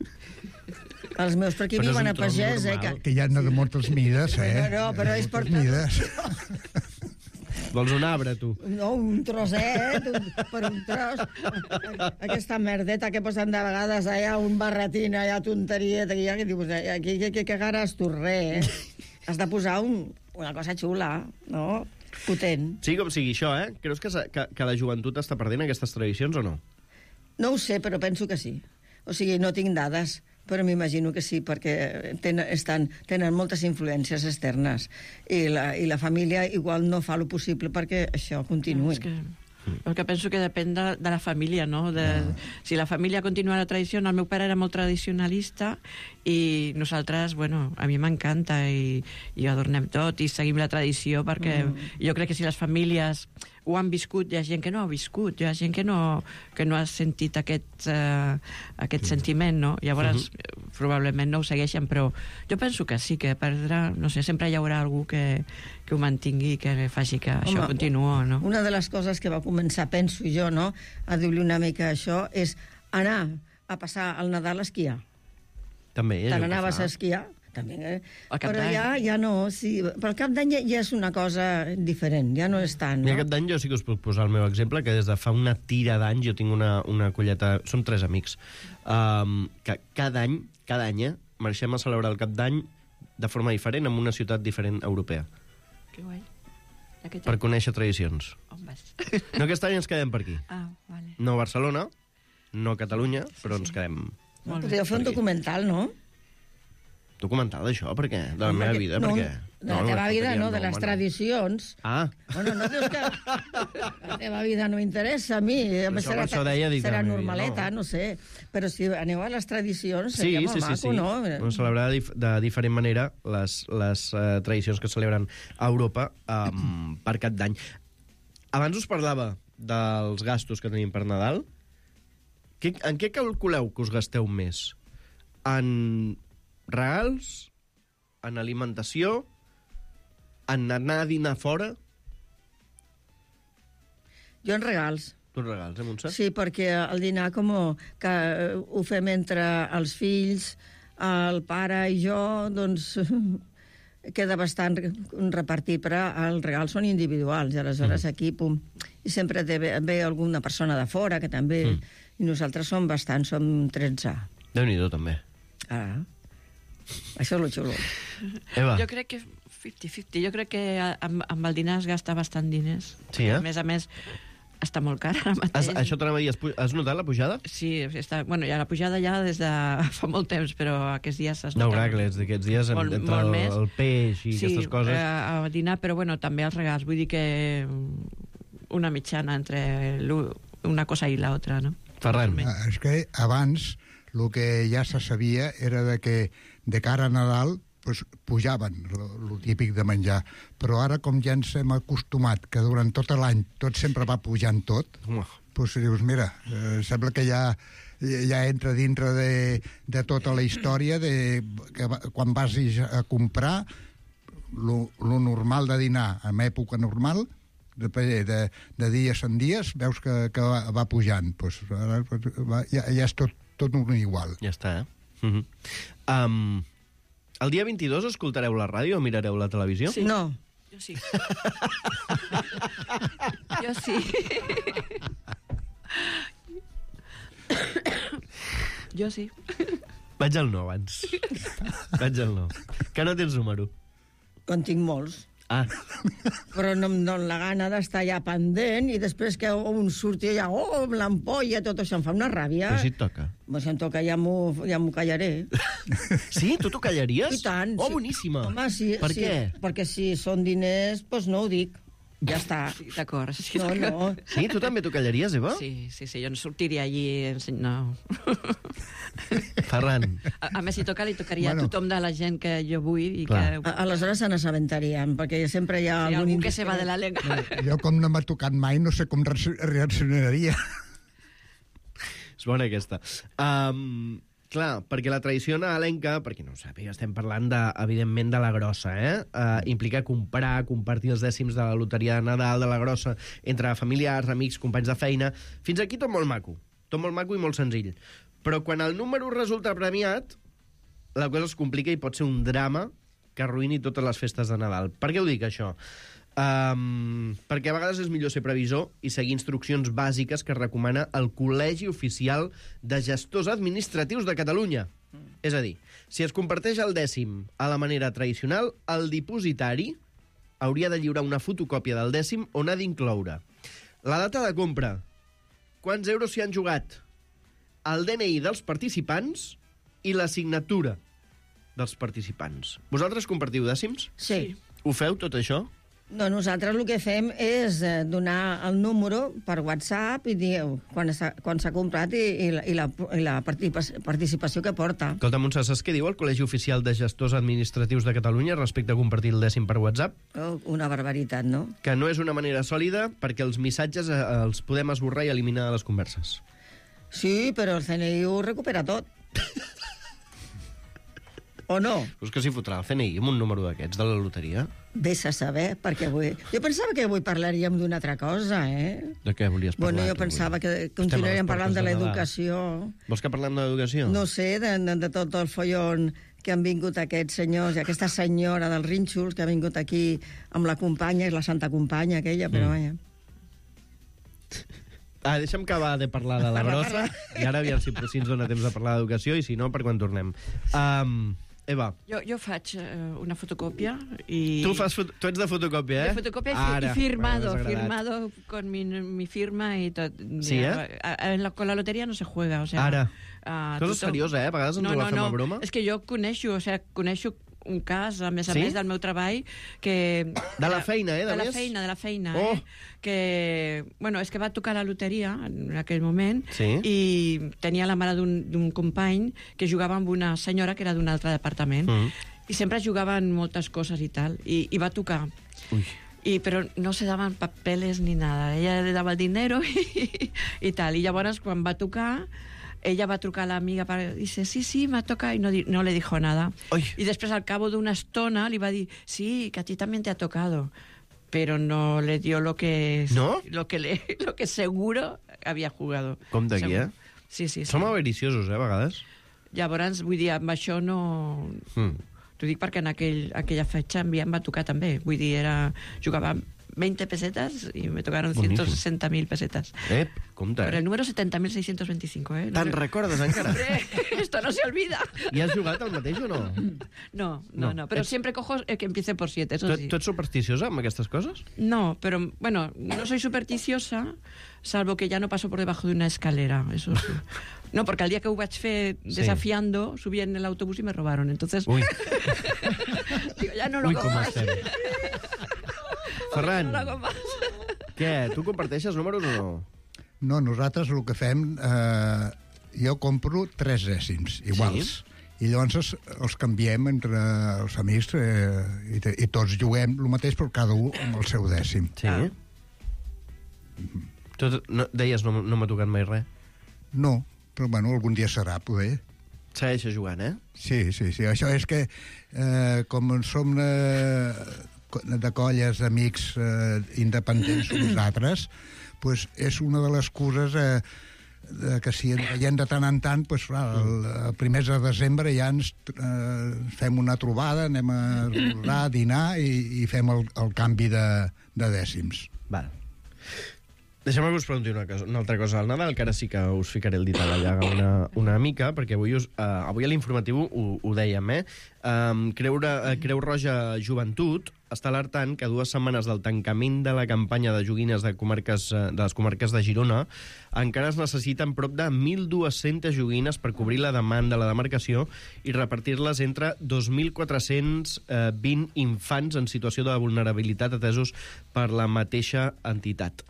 N: Els meus, perquè
B: Però
N: viuen
B: és un
N: a pagès,
B: tronc
M: Que hi ha de moltes mides,
N: No, però és per...
M: mides.
B: Vols un arbre, tu?
N: No, un trosset, per un tros. Aquesta merdeta que posen de vegades allà, un barretín, allà, tonterieta, que dius, aquí que cagaràs tu res, Has de posar una cosa xula, no? Potent.
B: Sí, com sigui això, Creus que la joventut està perdent aquestes tradicions o no?
N: No ho sé, però penso que sí. O sigui, no tinc dades, però m'imagino que sí, perquè tenen moltes influències externes i la família igual no fa el possible perquè això continuï.
O: El que penso que depèn de la família, no? Si la família continua la tradició, el meu pare era molt tradicionalista i nosaltres, a mi m'encanta i adornem tot i seguim la tradició perquè jo crec que si les famílies ho han viscut, hi ha gent que no ha viscut, hi ha gent que no ha sentit aquest sentiment, no? Llavors, probablement no ho segueixen, però jo penso que sí, que perdrà, no sé, sempre hi haurà algú que ho mantingui, que faci que això continuï, no?
N: Una de les coses que va començar, penso jo, no?, a dir-li una mica això, és anar a passar el Nadal a esquiar.
B: També,
N: Te n'anaves a esquiar? També, però ja no, sí. Però el cap d'any ja és una cosa diferent, ja no és tant, no?
B: I el cap d'any jo sí que us puc posar el meu exemple, que des de fa una tira d'anys jo tinc una colleta... Som 3 amics. Que cada any, marxem a celebrar el cap d'any de forma diferent, en una ciutat diferent europea.
O: Que guai.
B: Per conèixer tradicions.
O: On vas?
B: No, aquest any ens quedem per aquí.
O: Vale.
B: No a Barcelona, no a Catalunya, però ens quedem...
N: Podríeu fer un documental, no?
B: Documental d'això? Per què? De la meva vida? Per què?
N: De la teva vida, no, de les tradicions. Bueno, no dius que la teva vida no interessa a mi. Serà normaleta, no sé. Però si aneu a les tradicions, seria molt maco, no?
B: Vam celebrar de diferent manera les tradicions que es celebren a Europa per cap d'any. Abans us parlava dels gastos que tenim per Nadal. En què calculeu que us gasteu més? En regals? En alimentació? anar a dinar fora?
N: Jo en regals.
B: Tu en regals, Montse?
N: Sí, perquè el dinar que ho fem entre els fills, el pare i jo, doncs queda bastant repartit, però els regals són individuals, i aleshores aquí, pum, i sempre ve alguna persona de fora, que també, i nosaltres som 13.
B: Déu-n'hi-do, també.
N: Això és lo xulo.
B: Eva.
O: Jo crec que 50-50. Jo crec que amb el dinar es gasta bastant diners.
B: Sí,
O: A més, està molt car ara mateix.
B: Això t'anava a dir, has notat la pujada?
O: Sí, bueno, ja la pujada ja des de fa molt temps, però aquests dies s'ha
B: No,
O: notat.
B: clar, aquests dies
O: Molt
B: entre el peix i aquestes coses...
O: Sí, a dinar, però bueno, també els regals. Vull dir que una mitjana entre una cosa i l'altra, no?
B: Ferran.
M: És que abans el que ja se sabia era que de cara a Nadal pues, pujaven, el típic de menjar. Però ara, com ja ens hem acostumat que durant tot l'any tot sempre va pujant tot, doncs dius, mira, sembla que ja entra dintre de tota la història que quan vas a comprar lo normal de dinar en època normal, de dies en dies, veus que va pujant. Pues, ara, ja és tot un igual.
B: Ja està, el dia 22 escoltareu la ràdio o mirareu la televisió?
O: Sí.
N: No.
O: Jo sí. Jo sí. Jo sí.
B: Vaig al no, abans. Vaig al no. Que no tens número?
N: Que en tinc molts. Però no em dóna la gana d'estar allà pendent i després que un surti allà, amb l'ampolla, tot això em fa una ràbia.
B: Però si et toca.
N: Si em toca ja m'ho callaré.
B: Sí? Tu t'ho callaries?
N: I tant.
B: Oh, boníssima.
N: Home, sí.
B: Per què?
N: Perquè si són diners, doncs no ho dic. Ja està.
O: Sí, d'acord. Sí,
N: no.
B: Sí? Tu també t'ho callaries, Eva?
O: Sí, jo no sortiria allí... No.
B: Ferran.
O: A més, si toca, li tocaria a tothom de la gent que jo vull. I
B: Clar.
O: que...
N: Aleshores se n'assabentarien, perquè sempre hi ha
O: algú que se va de la lenga.
M: Jo, com no m'ha tocat mai, no sé com reaccionaria.
B: És bona aquesta. Clar, perquè la tradició nadalenca, perquè no ho sàpiga, estem parlant, evidentment, de la grossa, implica compartir els dècims de la loteria de Nadal, de la grossa, entre familiars, amics, companys de feina. Fins aquí tot molt maco i molt senzill. Però quan el número resulta premiat, la cosa es complica i pot ser un drama que arruïni totes les festes de Nadal. Per què ho dic, això? Perquè a vegades és millor ser previsor i seguir instruccions bàsiques que recomana el Col·legi Oficial de Gestors Administratius de Catalunya. És a dir, si es comparteix el dècim a la manera tradicional, el dipositari hauria de lliurar una fotocòpia del dècim on ha d'incloure la data de compra, quants euros s'hi han jugat, el DNI dels participants i la signatura dels participants. Vosaltres compartiu dècims?
N: Sí.
B: Ho feu, tot això?
N: No, nosaltres el que fem és donar el número per WhatsApp i dir quan s'ha comprat i la participació que porta.
B: Escolta, Montse, saps què diu el Col·legi Oficial de Gestors Administratius de Catalunya respecte a compartir el dècim per WhatsApp?
N: Oh, una barbaritat, no?
B: Que no és una manera sòlida perquè els missatges els podem esborrar i eliminar de les converses.
N: Sí, però el CNI ho recupera tot. O no?
B: Pues que s'hi fotrà el CNI amb un número d'aquests de la loteria?
N: Vés a saber, perquè avui... Jo pensava que avui parlaríem d'una altra cosa,
B: De què volies parlar?
N: Bueno, jo pensava que continuaríem parlant de l'educació.
B: Vols que parlem d'educació?
N: No sé, de tot el follon que han vingut aquests senyors i aquesta senyora dels rínxols que ha vingut aquí amb la companya, és la santa companya aquella, però vaja.
B: Deixa'm acabar de parlar de la grossa i ara aviam si ens dona temps de parlar d'educació i si no, per quan tornem. Eva.
O: Jo faig una fotocòpia i...
B: Tu ets de fotocòpia,
O: De fotocòpia i firmado con mi firma y todo.
B: Sí,
O: Con la lotería no se juega, o sea...
B: Ara. Cosa seriosa, a vegades ens ho va fer una broma.
O: És que jo coneixo un cas, a més del meu treball, que...
B: De la feina,
O: de la feina, que... Bueno, és que va tocar la loteria en aquell moment i tenia la mare d'un company que jugava amb una senyora que era d'un altre departament i sempre jugaven moltes coses i tal, i va tocar. Però no se daban papeles ni nada. Ella le daba el dinero i tal. I llavors, quan va tocar, ella va trucar a l'amiga, dice, sí, me toca, y no le dijo nada.
B: Uy.
O: Y después, al cabo de una estona, le iba a decir, sí, que a ti también te ha tocado. Pero no le dio lo que lo que seguro havia jugado.
B: Com d'aquí, eh?
O: Sí.
B: Som avariciosos, a vegades.
O: Llavors, vull dir, amb això no... T'ho dic perquè en aquella fetge a mi em va tocar també. Vull dir, jugava 20 pesetas y me tocaron 160.000 pesetas.
B: Compte,
O: Pero el número 70.625, ¿eh?
B: Te'n recordes encara?
O: Hombre, esto no se olvida.
B: I has jugat el mateix o no?
O: No. Pero siempre cojo el que empiece por 7, eso sí.
B: ¿Tu ets supersticiosa amb aquestes coses?
O: No, pero bueno, no soy supersticiosa, salvo que ya no paso por debajo de una escalera, eso sí. No, porque al día que ho vaig fer desafiando, subí en el autobús y me robaron, entonces...
B: Uy.
O: Digo, ya no lo hago más.
B: Ferran, què? Tu comparteixes números o no?
M: No, nosaltres el que fem... jo compro 3 dècims, iguals. I llavors els canviem entre els amics i tots juguem el mateix, però cada un amb el seu dècim.
B: Sí? Tu deies no m'ha tocat mai res?
M: No, però bueno, algun dia serà, poder.
B: Segueixes jugant, eh?
M: Sí. Això és que, com som de colles d'amics independents nosaltres, pues és una de les coses que si ens veiem de tant en tant, pues, el primers de desembre ja ens fem una trobada, anem a esmorzar, a dinar i fem el canvi de dècims.
B: Val. Deixeu-me que us pregunti una altra cosa al Nadal, que ara sí que us ficaré el dit a la llaga una mica, perquè avui a l'informatiu ho dèiem, Creu Roja Joventut està alertant que 2 setmanes del tancament de la campanya de joguines de les comarques de Girona encara es necessiten prop de 1.200 joguines per cobrir la demanda de la demarcació i repartir-les entre 2.420 infants en situació de vulnerabilitat atesos per la mateixa entitat.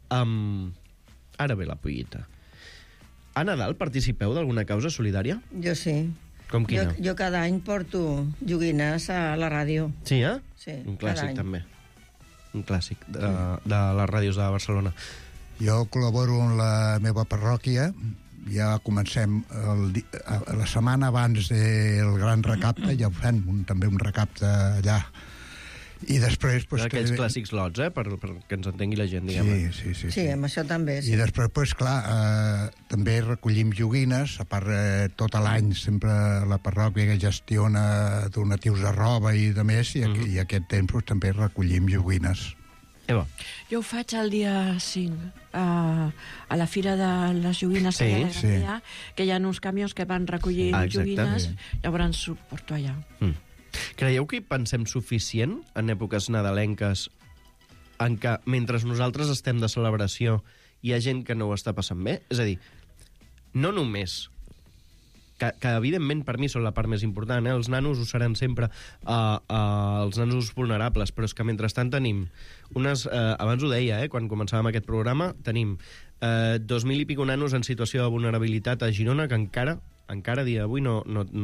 B: Ara ve la pollita. A Nadal participeu d'alguna causa solidària?
N: Jo sí.
B: Com quina?
N: Jo cada any porto joguines a la ràdio.
B: Sí, eh?
N: Sí,
B: un clàssic també. Un clàssic de les ràdios de Barcelona.
M: Jo col·laboro en la meva parròquia. Ja comencem la setmana abans del gran recapte, ja fem també un recapte allà. I després... Pues,
B: aquells clàssics lots, perquè ens entengui la gent, diguem.
M: Sí.
N: Sí, amb això també. Sí.
M: I després, pues, clar, també recollim joguines, a part tot l'any sempre la parròquia que gestiona donatius de roba i de més, i aquest temps pues, també recollim joguines.
B: Eva.
O: Jo ho faig el dia 5, a la Fira de les Joguines de Gràcia, que hi ha uns camions que van recollint joguines, llavors ho porto allà.
B: Creieu que hi pensem suficient en èpoques nadalenques en què, mentre nosaltres estem de celebració, hi ha gent que no ho està passant bé? És a dir, no només que evidentment per mi són la part més important, els nanos ho seran sempre, els nanos vulnerables, però és que mentrestant tenim unes... abans ho deia, quan començàvem aquest programa, tenim 2.000 i pico nanos en situació de vulnerabilitat a Girona que encara a dia d'avui no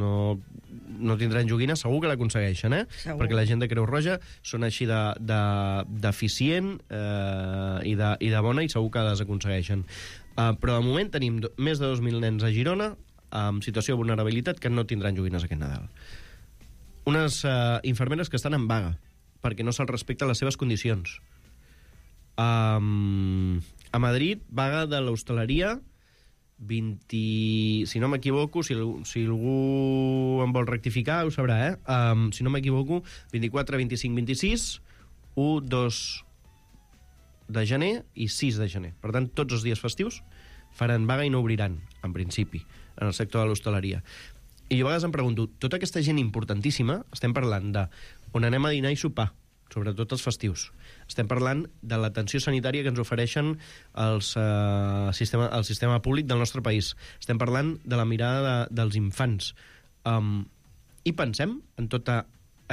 B: tindran joguina, segur que l'aconsegueixen, perquè la gent de Creu Roja són així d'eficient i de bona i segur que les aconsegueixen. Però de moment tenim més de 2.000 nens a Girona amb situació de vulnerabilitat que no tindran joguines aquest Nadal. Unes infermeres que estan en vaga perquè no se'ls respecta les seves condicions. A Madrid, vaga de l'hostaleria 20... Si no m'equivoco, si algú em vol rectificar, ho sabrà, si no m'equivoco, 24, 25, 26, 1, 2 de gener i 6 de gener. Per tant, tots els dies festius faran vaga i no obriran, en principi, en el sector de l'hostaleria. I jo a vegades em pregunto, tota aquesta gent importantíssima, estem parlant de on anem a dinar i sopar, sobretot els festius. Estem parlant de l'atenció sanitària que ens ofereixen el sistema públic del nostre país. Estem parlant de la mirada dels infants. I pensem en tota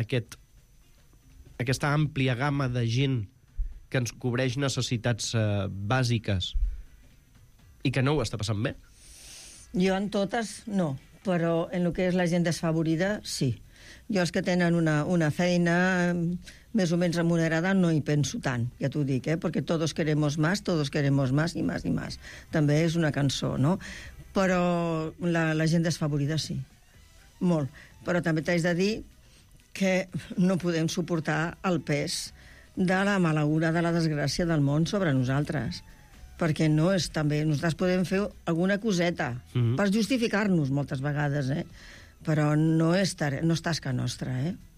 B: aquesta àmplia gamma de gent que ens cobreix necessitats bàsiques i que no ho està passant bé?
N: Jo en totes no, però en el que és la gent desfavorida, sí. Jo els que tenen una feina més o menys remunerada no hi penso tant, ja t'ho dic, perquè todos queremos más y más y más. També és una cançó, no? però la gent desfavorida sí, molt. Però també t'haig de dir que no podem suportar el pes de la malaura, de la desgràcia del món sobre nosaltres, perquè no és també... Nosaltres podem fer alguna coseta per justificar-nos moltes vegades, però no és tasca nostra,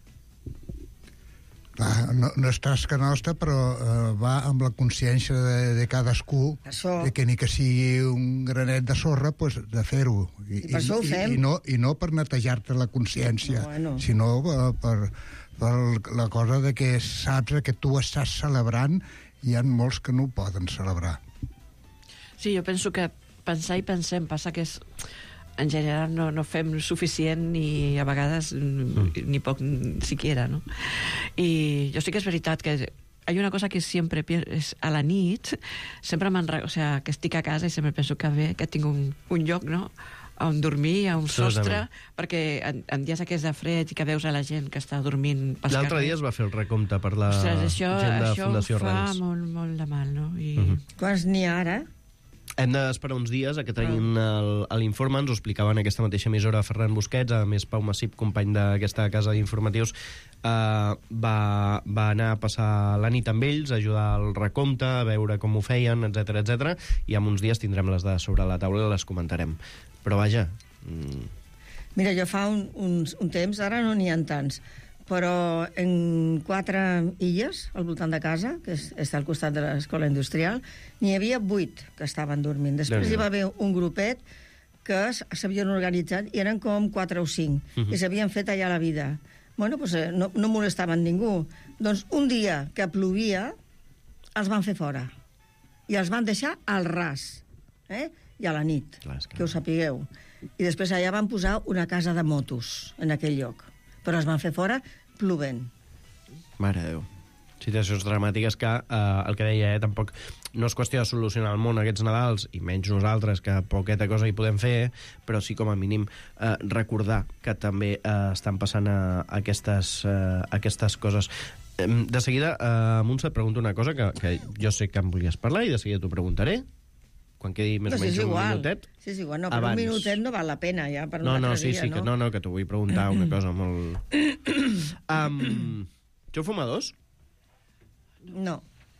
M: Clar, no és tasca nostra, però va amb la consciència de cadascú, de que ni que sigui un granet de sorra, pues, de fer-ho.
N: I per això ho fem.
M: I no per netejar-te la consciència, sinó per la cosa de que saps que tu estàs celebrant i hi ha molts que no ho poden celebrar.
O: Sí, jo penso que pensar i pensem, passa que és... En general no fem suficient ni a vegades ni poc siquiera, ¿no? I jo sí que és veritat que hay una cosa que sempre és a la nit, sempre o sea, que estic a casa i sempre penso que bé, que tinc un lloc, no?, on dormir, a un sostre, perquè en dies aquests de fred i que veus a la gent que està dormint pels carrers...
B: L'altre dia es va fer el recompte per la gent de Fundació Rens.
O: Això fa molt de mal, no?
N: Quants n'hi ha ara?
B: Hem d'esperar uns dies a que treguin l'informe. Ens ho explicava en aquesta mateixa emissora Ferran Busquets. A més, Pau Massip, company d'aquesta casa d'informatius, va anar a passar la nit amb ells, a ajudar al recompte, a veure com ho feien, etc. I en uns dies tindrem les dades sobre la taula i les comentarem. Però vaja...
N: Mira, jo fa un temps, ara no n'hi ha tants, però en 4 illes al voltant de casa, que està al costat de l'escola industrial, n'hi havia 8 que estaven dormint. Després hi va haver un grupet que s'havien organitzat i eren com 4 o 5 i s'havien fet allà la vida. Bueno, doncs no molestaven ningú. Doncs un dia que plovia els van fer fora i els van deixar al ras, i a la nit, que ho sapigueu. I després allà van posar una casa de motos en aquell lloc, però els van fer fora plovent.
B: Mare de Déu. Situacions dramàtiques que, el que deia, tampoc no és qüestió de solucionar el món aquests Nadals, i menys nosaltres, que poqueta cosa hi podem fer, però sí, com a mínim, recordar que també estan passant aquestes coses. De seguida, Montse, et pregunto una cosa que jo sé que em volies parlar, i de seguida t'ho preguntaré, quan quedi més o menys un minutet.
N: Sí, és igual, no, però un minutet no val la pena, ja, per un altre dia, no?
B: Que t'ho vull preguntar una cosa molt... Sou fumadors?
N: No.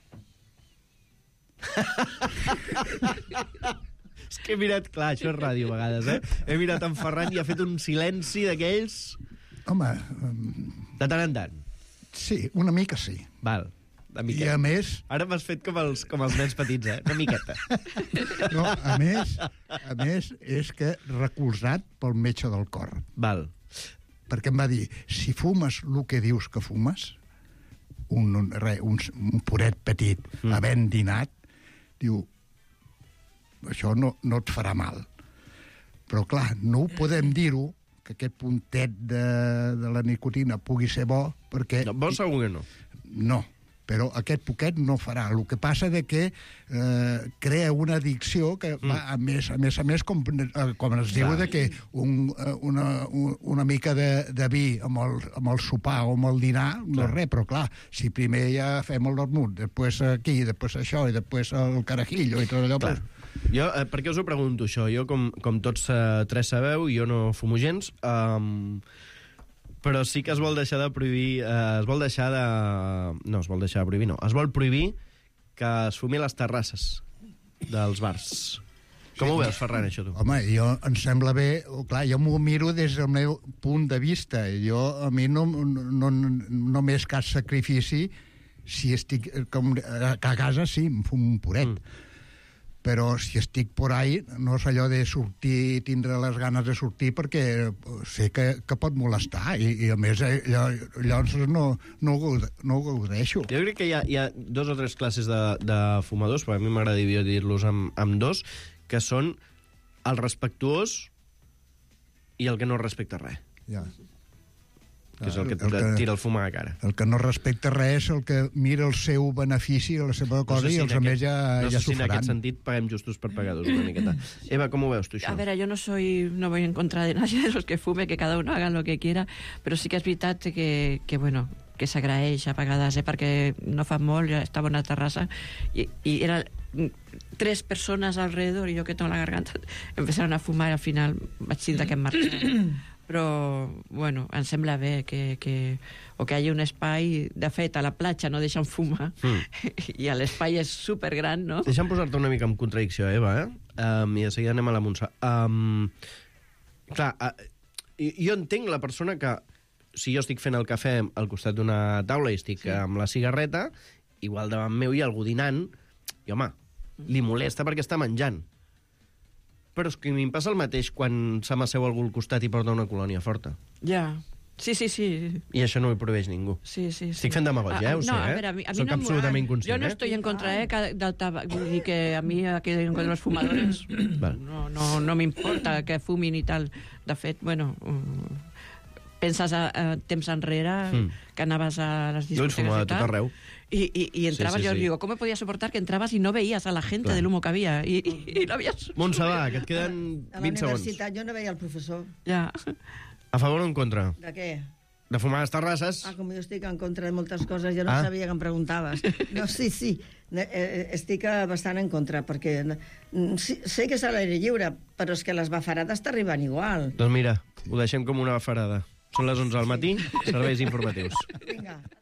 B: És que he mirat... Clar, això és ràdio, a vegades, He mirat en Ferran i ha fet un silenci d'aquells...
M: Home...
B: De tant en tant.
M: Sí, una mica sí.
B: Val.
M: I a més...
B: Ara m'has fet com els nens petits, una miqueta.
M: No, a més és que recolzat pel metge del cor.
B: Val.
M: Perquè em va dir, si fumes el que dius que fumes, un puret petit, havent dinat, diu, això no et farà mal. Però clar, no ho podem dir-ho, que aquest puntet de la nicotina pugui ser bo, perquè...
B: No, bo segur que no.
M: No, però aquest poquet no farà. El que passa de que crea una addicció que va a més com es diu, de que una mica de vi amb el sopar o amb el dinar no és res, però clar, si primer ja fem el vermut, després aquí, després això, i després el carajillo i tot allò...
B: Jo, per què us ho pregunto, això? Jo, com tots tres sabeu, jo no fumo gens, però sí que es vol deixar de prohibir... Es vol prohibir que es fumi a les terrasses dels bars. Com ho veus, Ferran, això, tu?
M: Home, em sembla bé... Clar, jo m'ho miro des del meu punt de vista. A mi no m'és cap sacrifici si estic... A casa sí, em fumo un puret. Però si estic por ahí, no és allò de sortir, tindre les ganes de sortir, perquè sé que pot molestar, i a més llavors no ho gaudeixo.
B: Jo crec que hi ha 2 o 3 classes de fumadors, però a mi m'agrada dividir-los amb 2, que són el respectuós i el que no respecta res.
M: Ja.
B: Que és el que tira el fum a la cara.
M: El que no respecta res, el que mira el seu benefici, la seva cosa, i els altres ja s'ho faran.
B: No sé si en aquest sentit paguem justos per pagadors una miqueta. Eva, ¿cómo veus tu això?
O: A ver, yo no voy en contra de nadie de los que fume, que cada uno haga lo que quiera, però sí que és veritat que s'agraeix a vegades, perquè no fa molt, jo estava a una terrassa i era tres persones alrededor y yo que tengo la garganta empezaron a fumar y al final vaig tindre que marxar. Però, bueno, em sembla bé que hi hagi un espai, de fet, a la platja no deixen fumar, i l'espai és supergran, no?
B: Deixa'm posar-te una mica en contradicció, Eva, i de seguida anem a la Montse. Clar, jo entenc la persona que, si jo estic fent el cafè al costat d'una taula i estic amb la cigarreta, igual davant meu hi ha algú dinant, i, home, li molesta perquè està menjant. Però és que a mi em passa el mateix quan se m'asseu algú al costat i porta una colònia forta.
O: Ja, sí.
B: I això no ho prohibeix ningú.
O: Sí.
B: Estic fent demagogia, ho sé,
O: a veure, a mi
B: Soc absolutament conscient,
O: Yo no estoy en contra del tabac, vull dir que a mi aquí en contra dels fumadores no m'importa que fumin i tal. De fet, bueno, penses a temps enrere que anaves a les discoteques
B: i tal. Jo he fumat a tot arreu.
O: Y entrabas, yo digo, ¿cómo podía soportar que entrabas y no veías a la gente del humo que había? Y no habías...
B: Montse, va, que et queden 20 segons.
N: A la universitat jo no veia el professor.
O: Ja.
B: A favor o en contra?
N: De què?
B: De fumar a les terrasses?
N: Com jo estic en contra de moltes coses, jo no sabia que em preguntaves. No, sí. Estic bastant en contra, perquè sé que és a l'aire lliure, però és que les bafarades t'arriben igual.
B: Doncs mira, ho deixem com una bafarada. Són les 11 del matí, serveis informatius.
N: Vinga.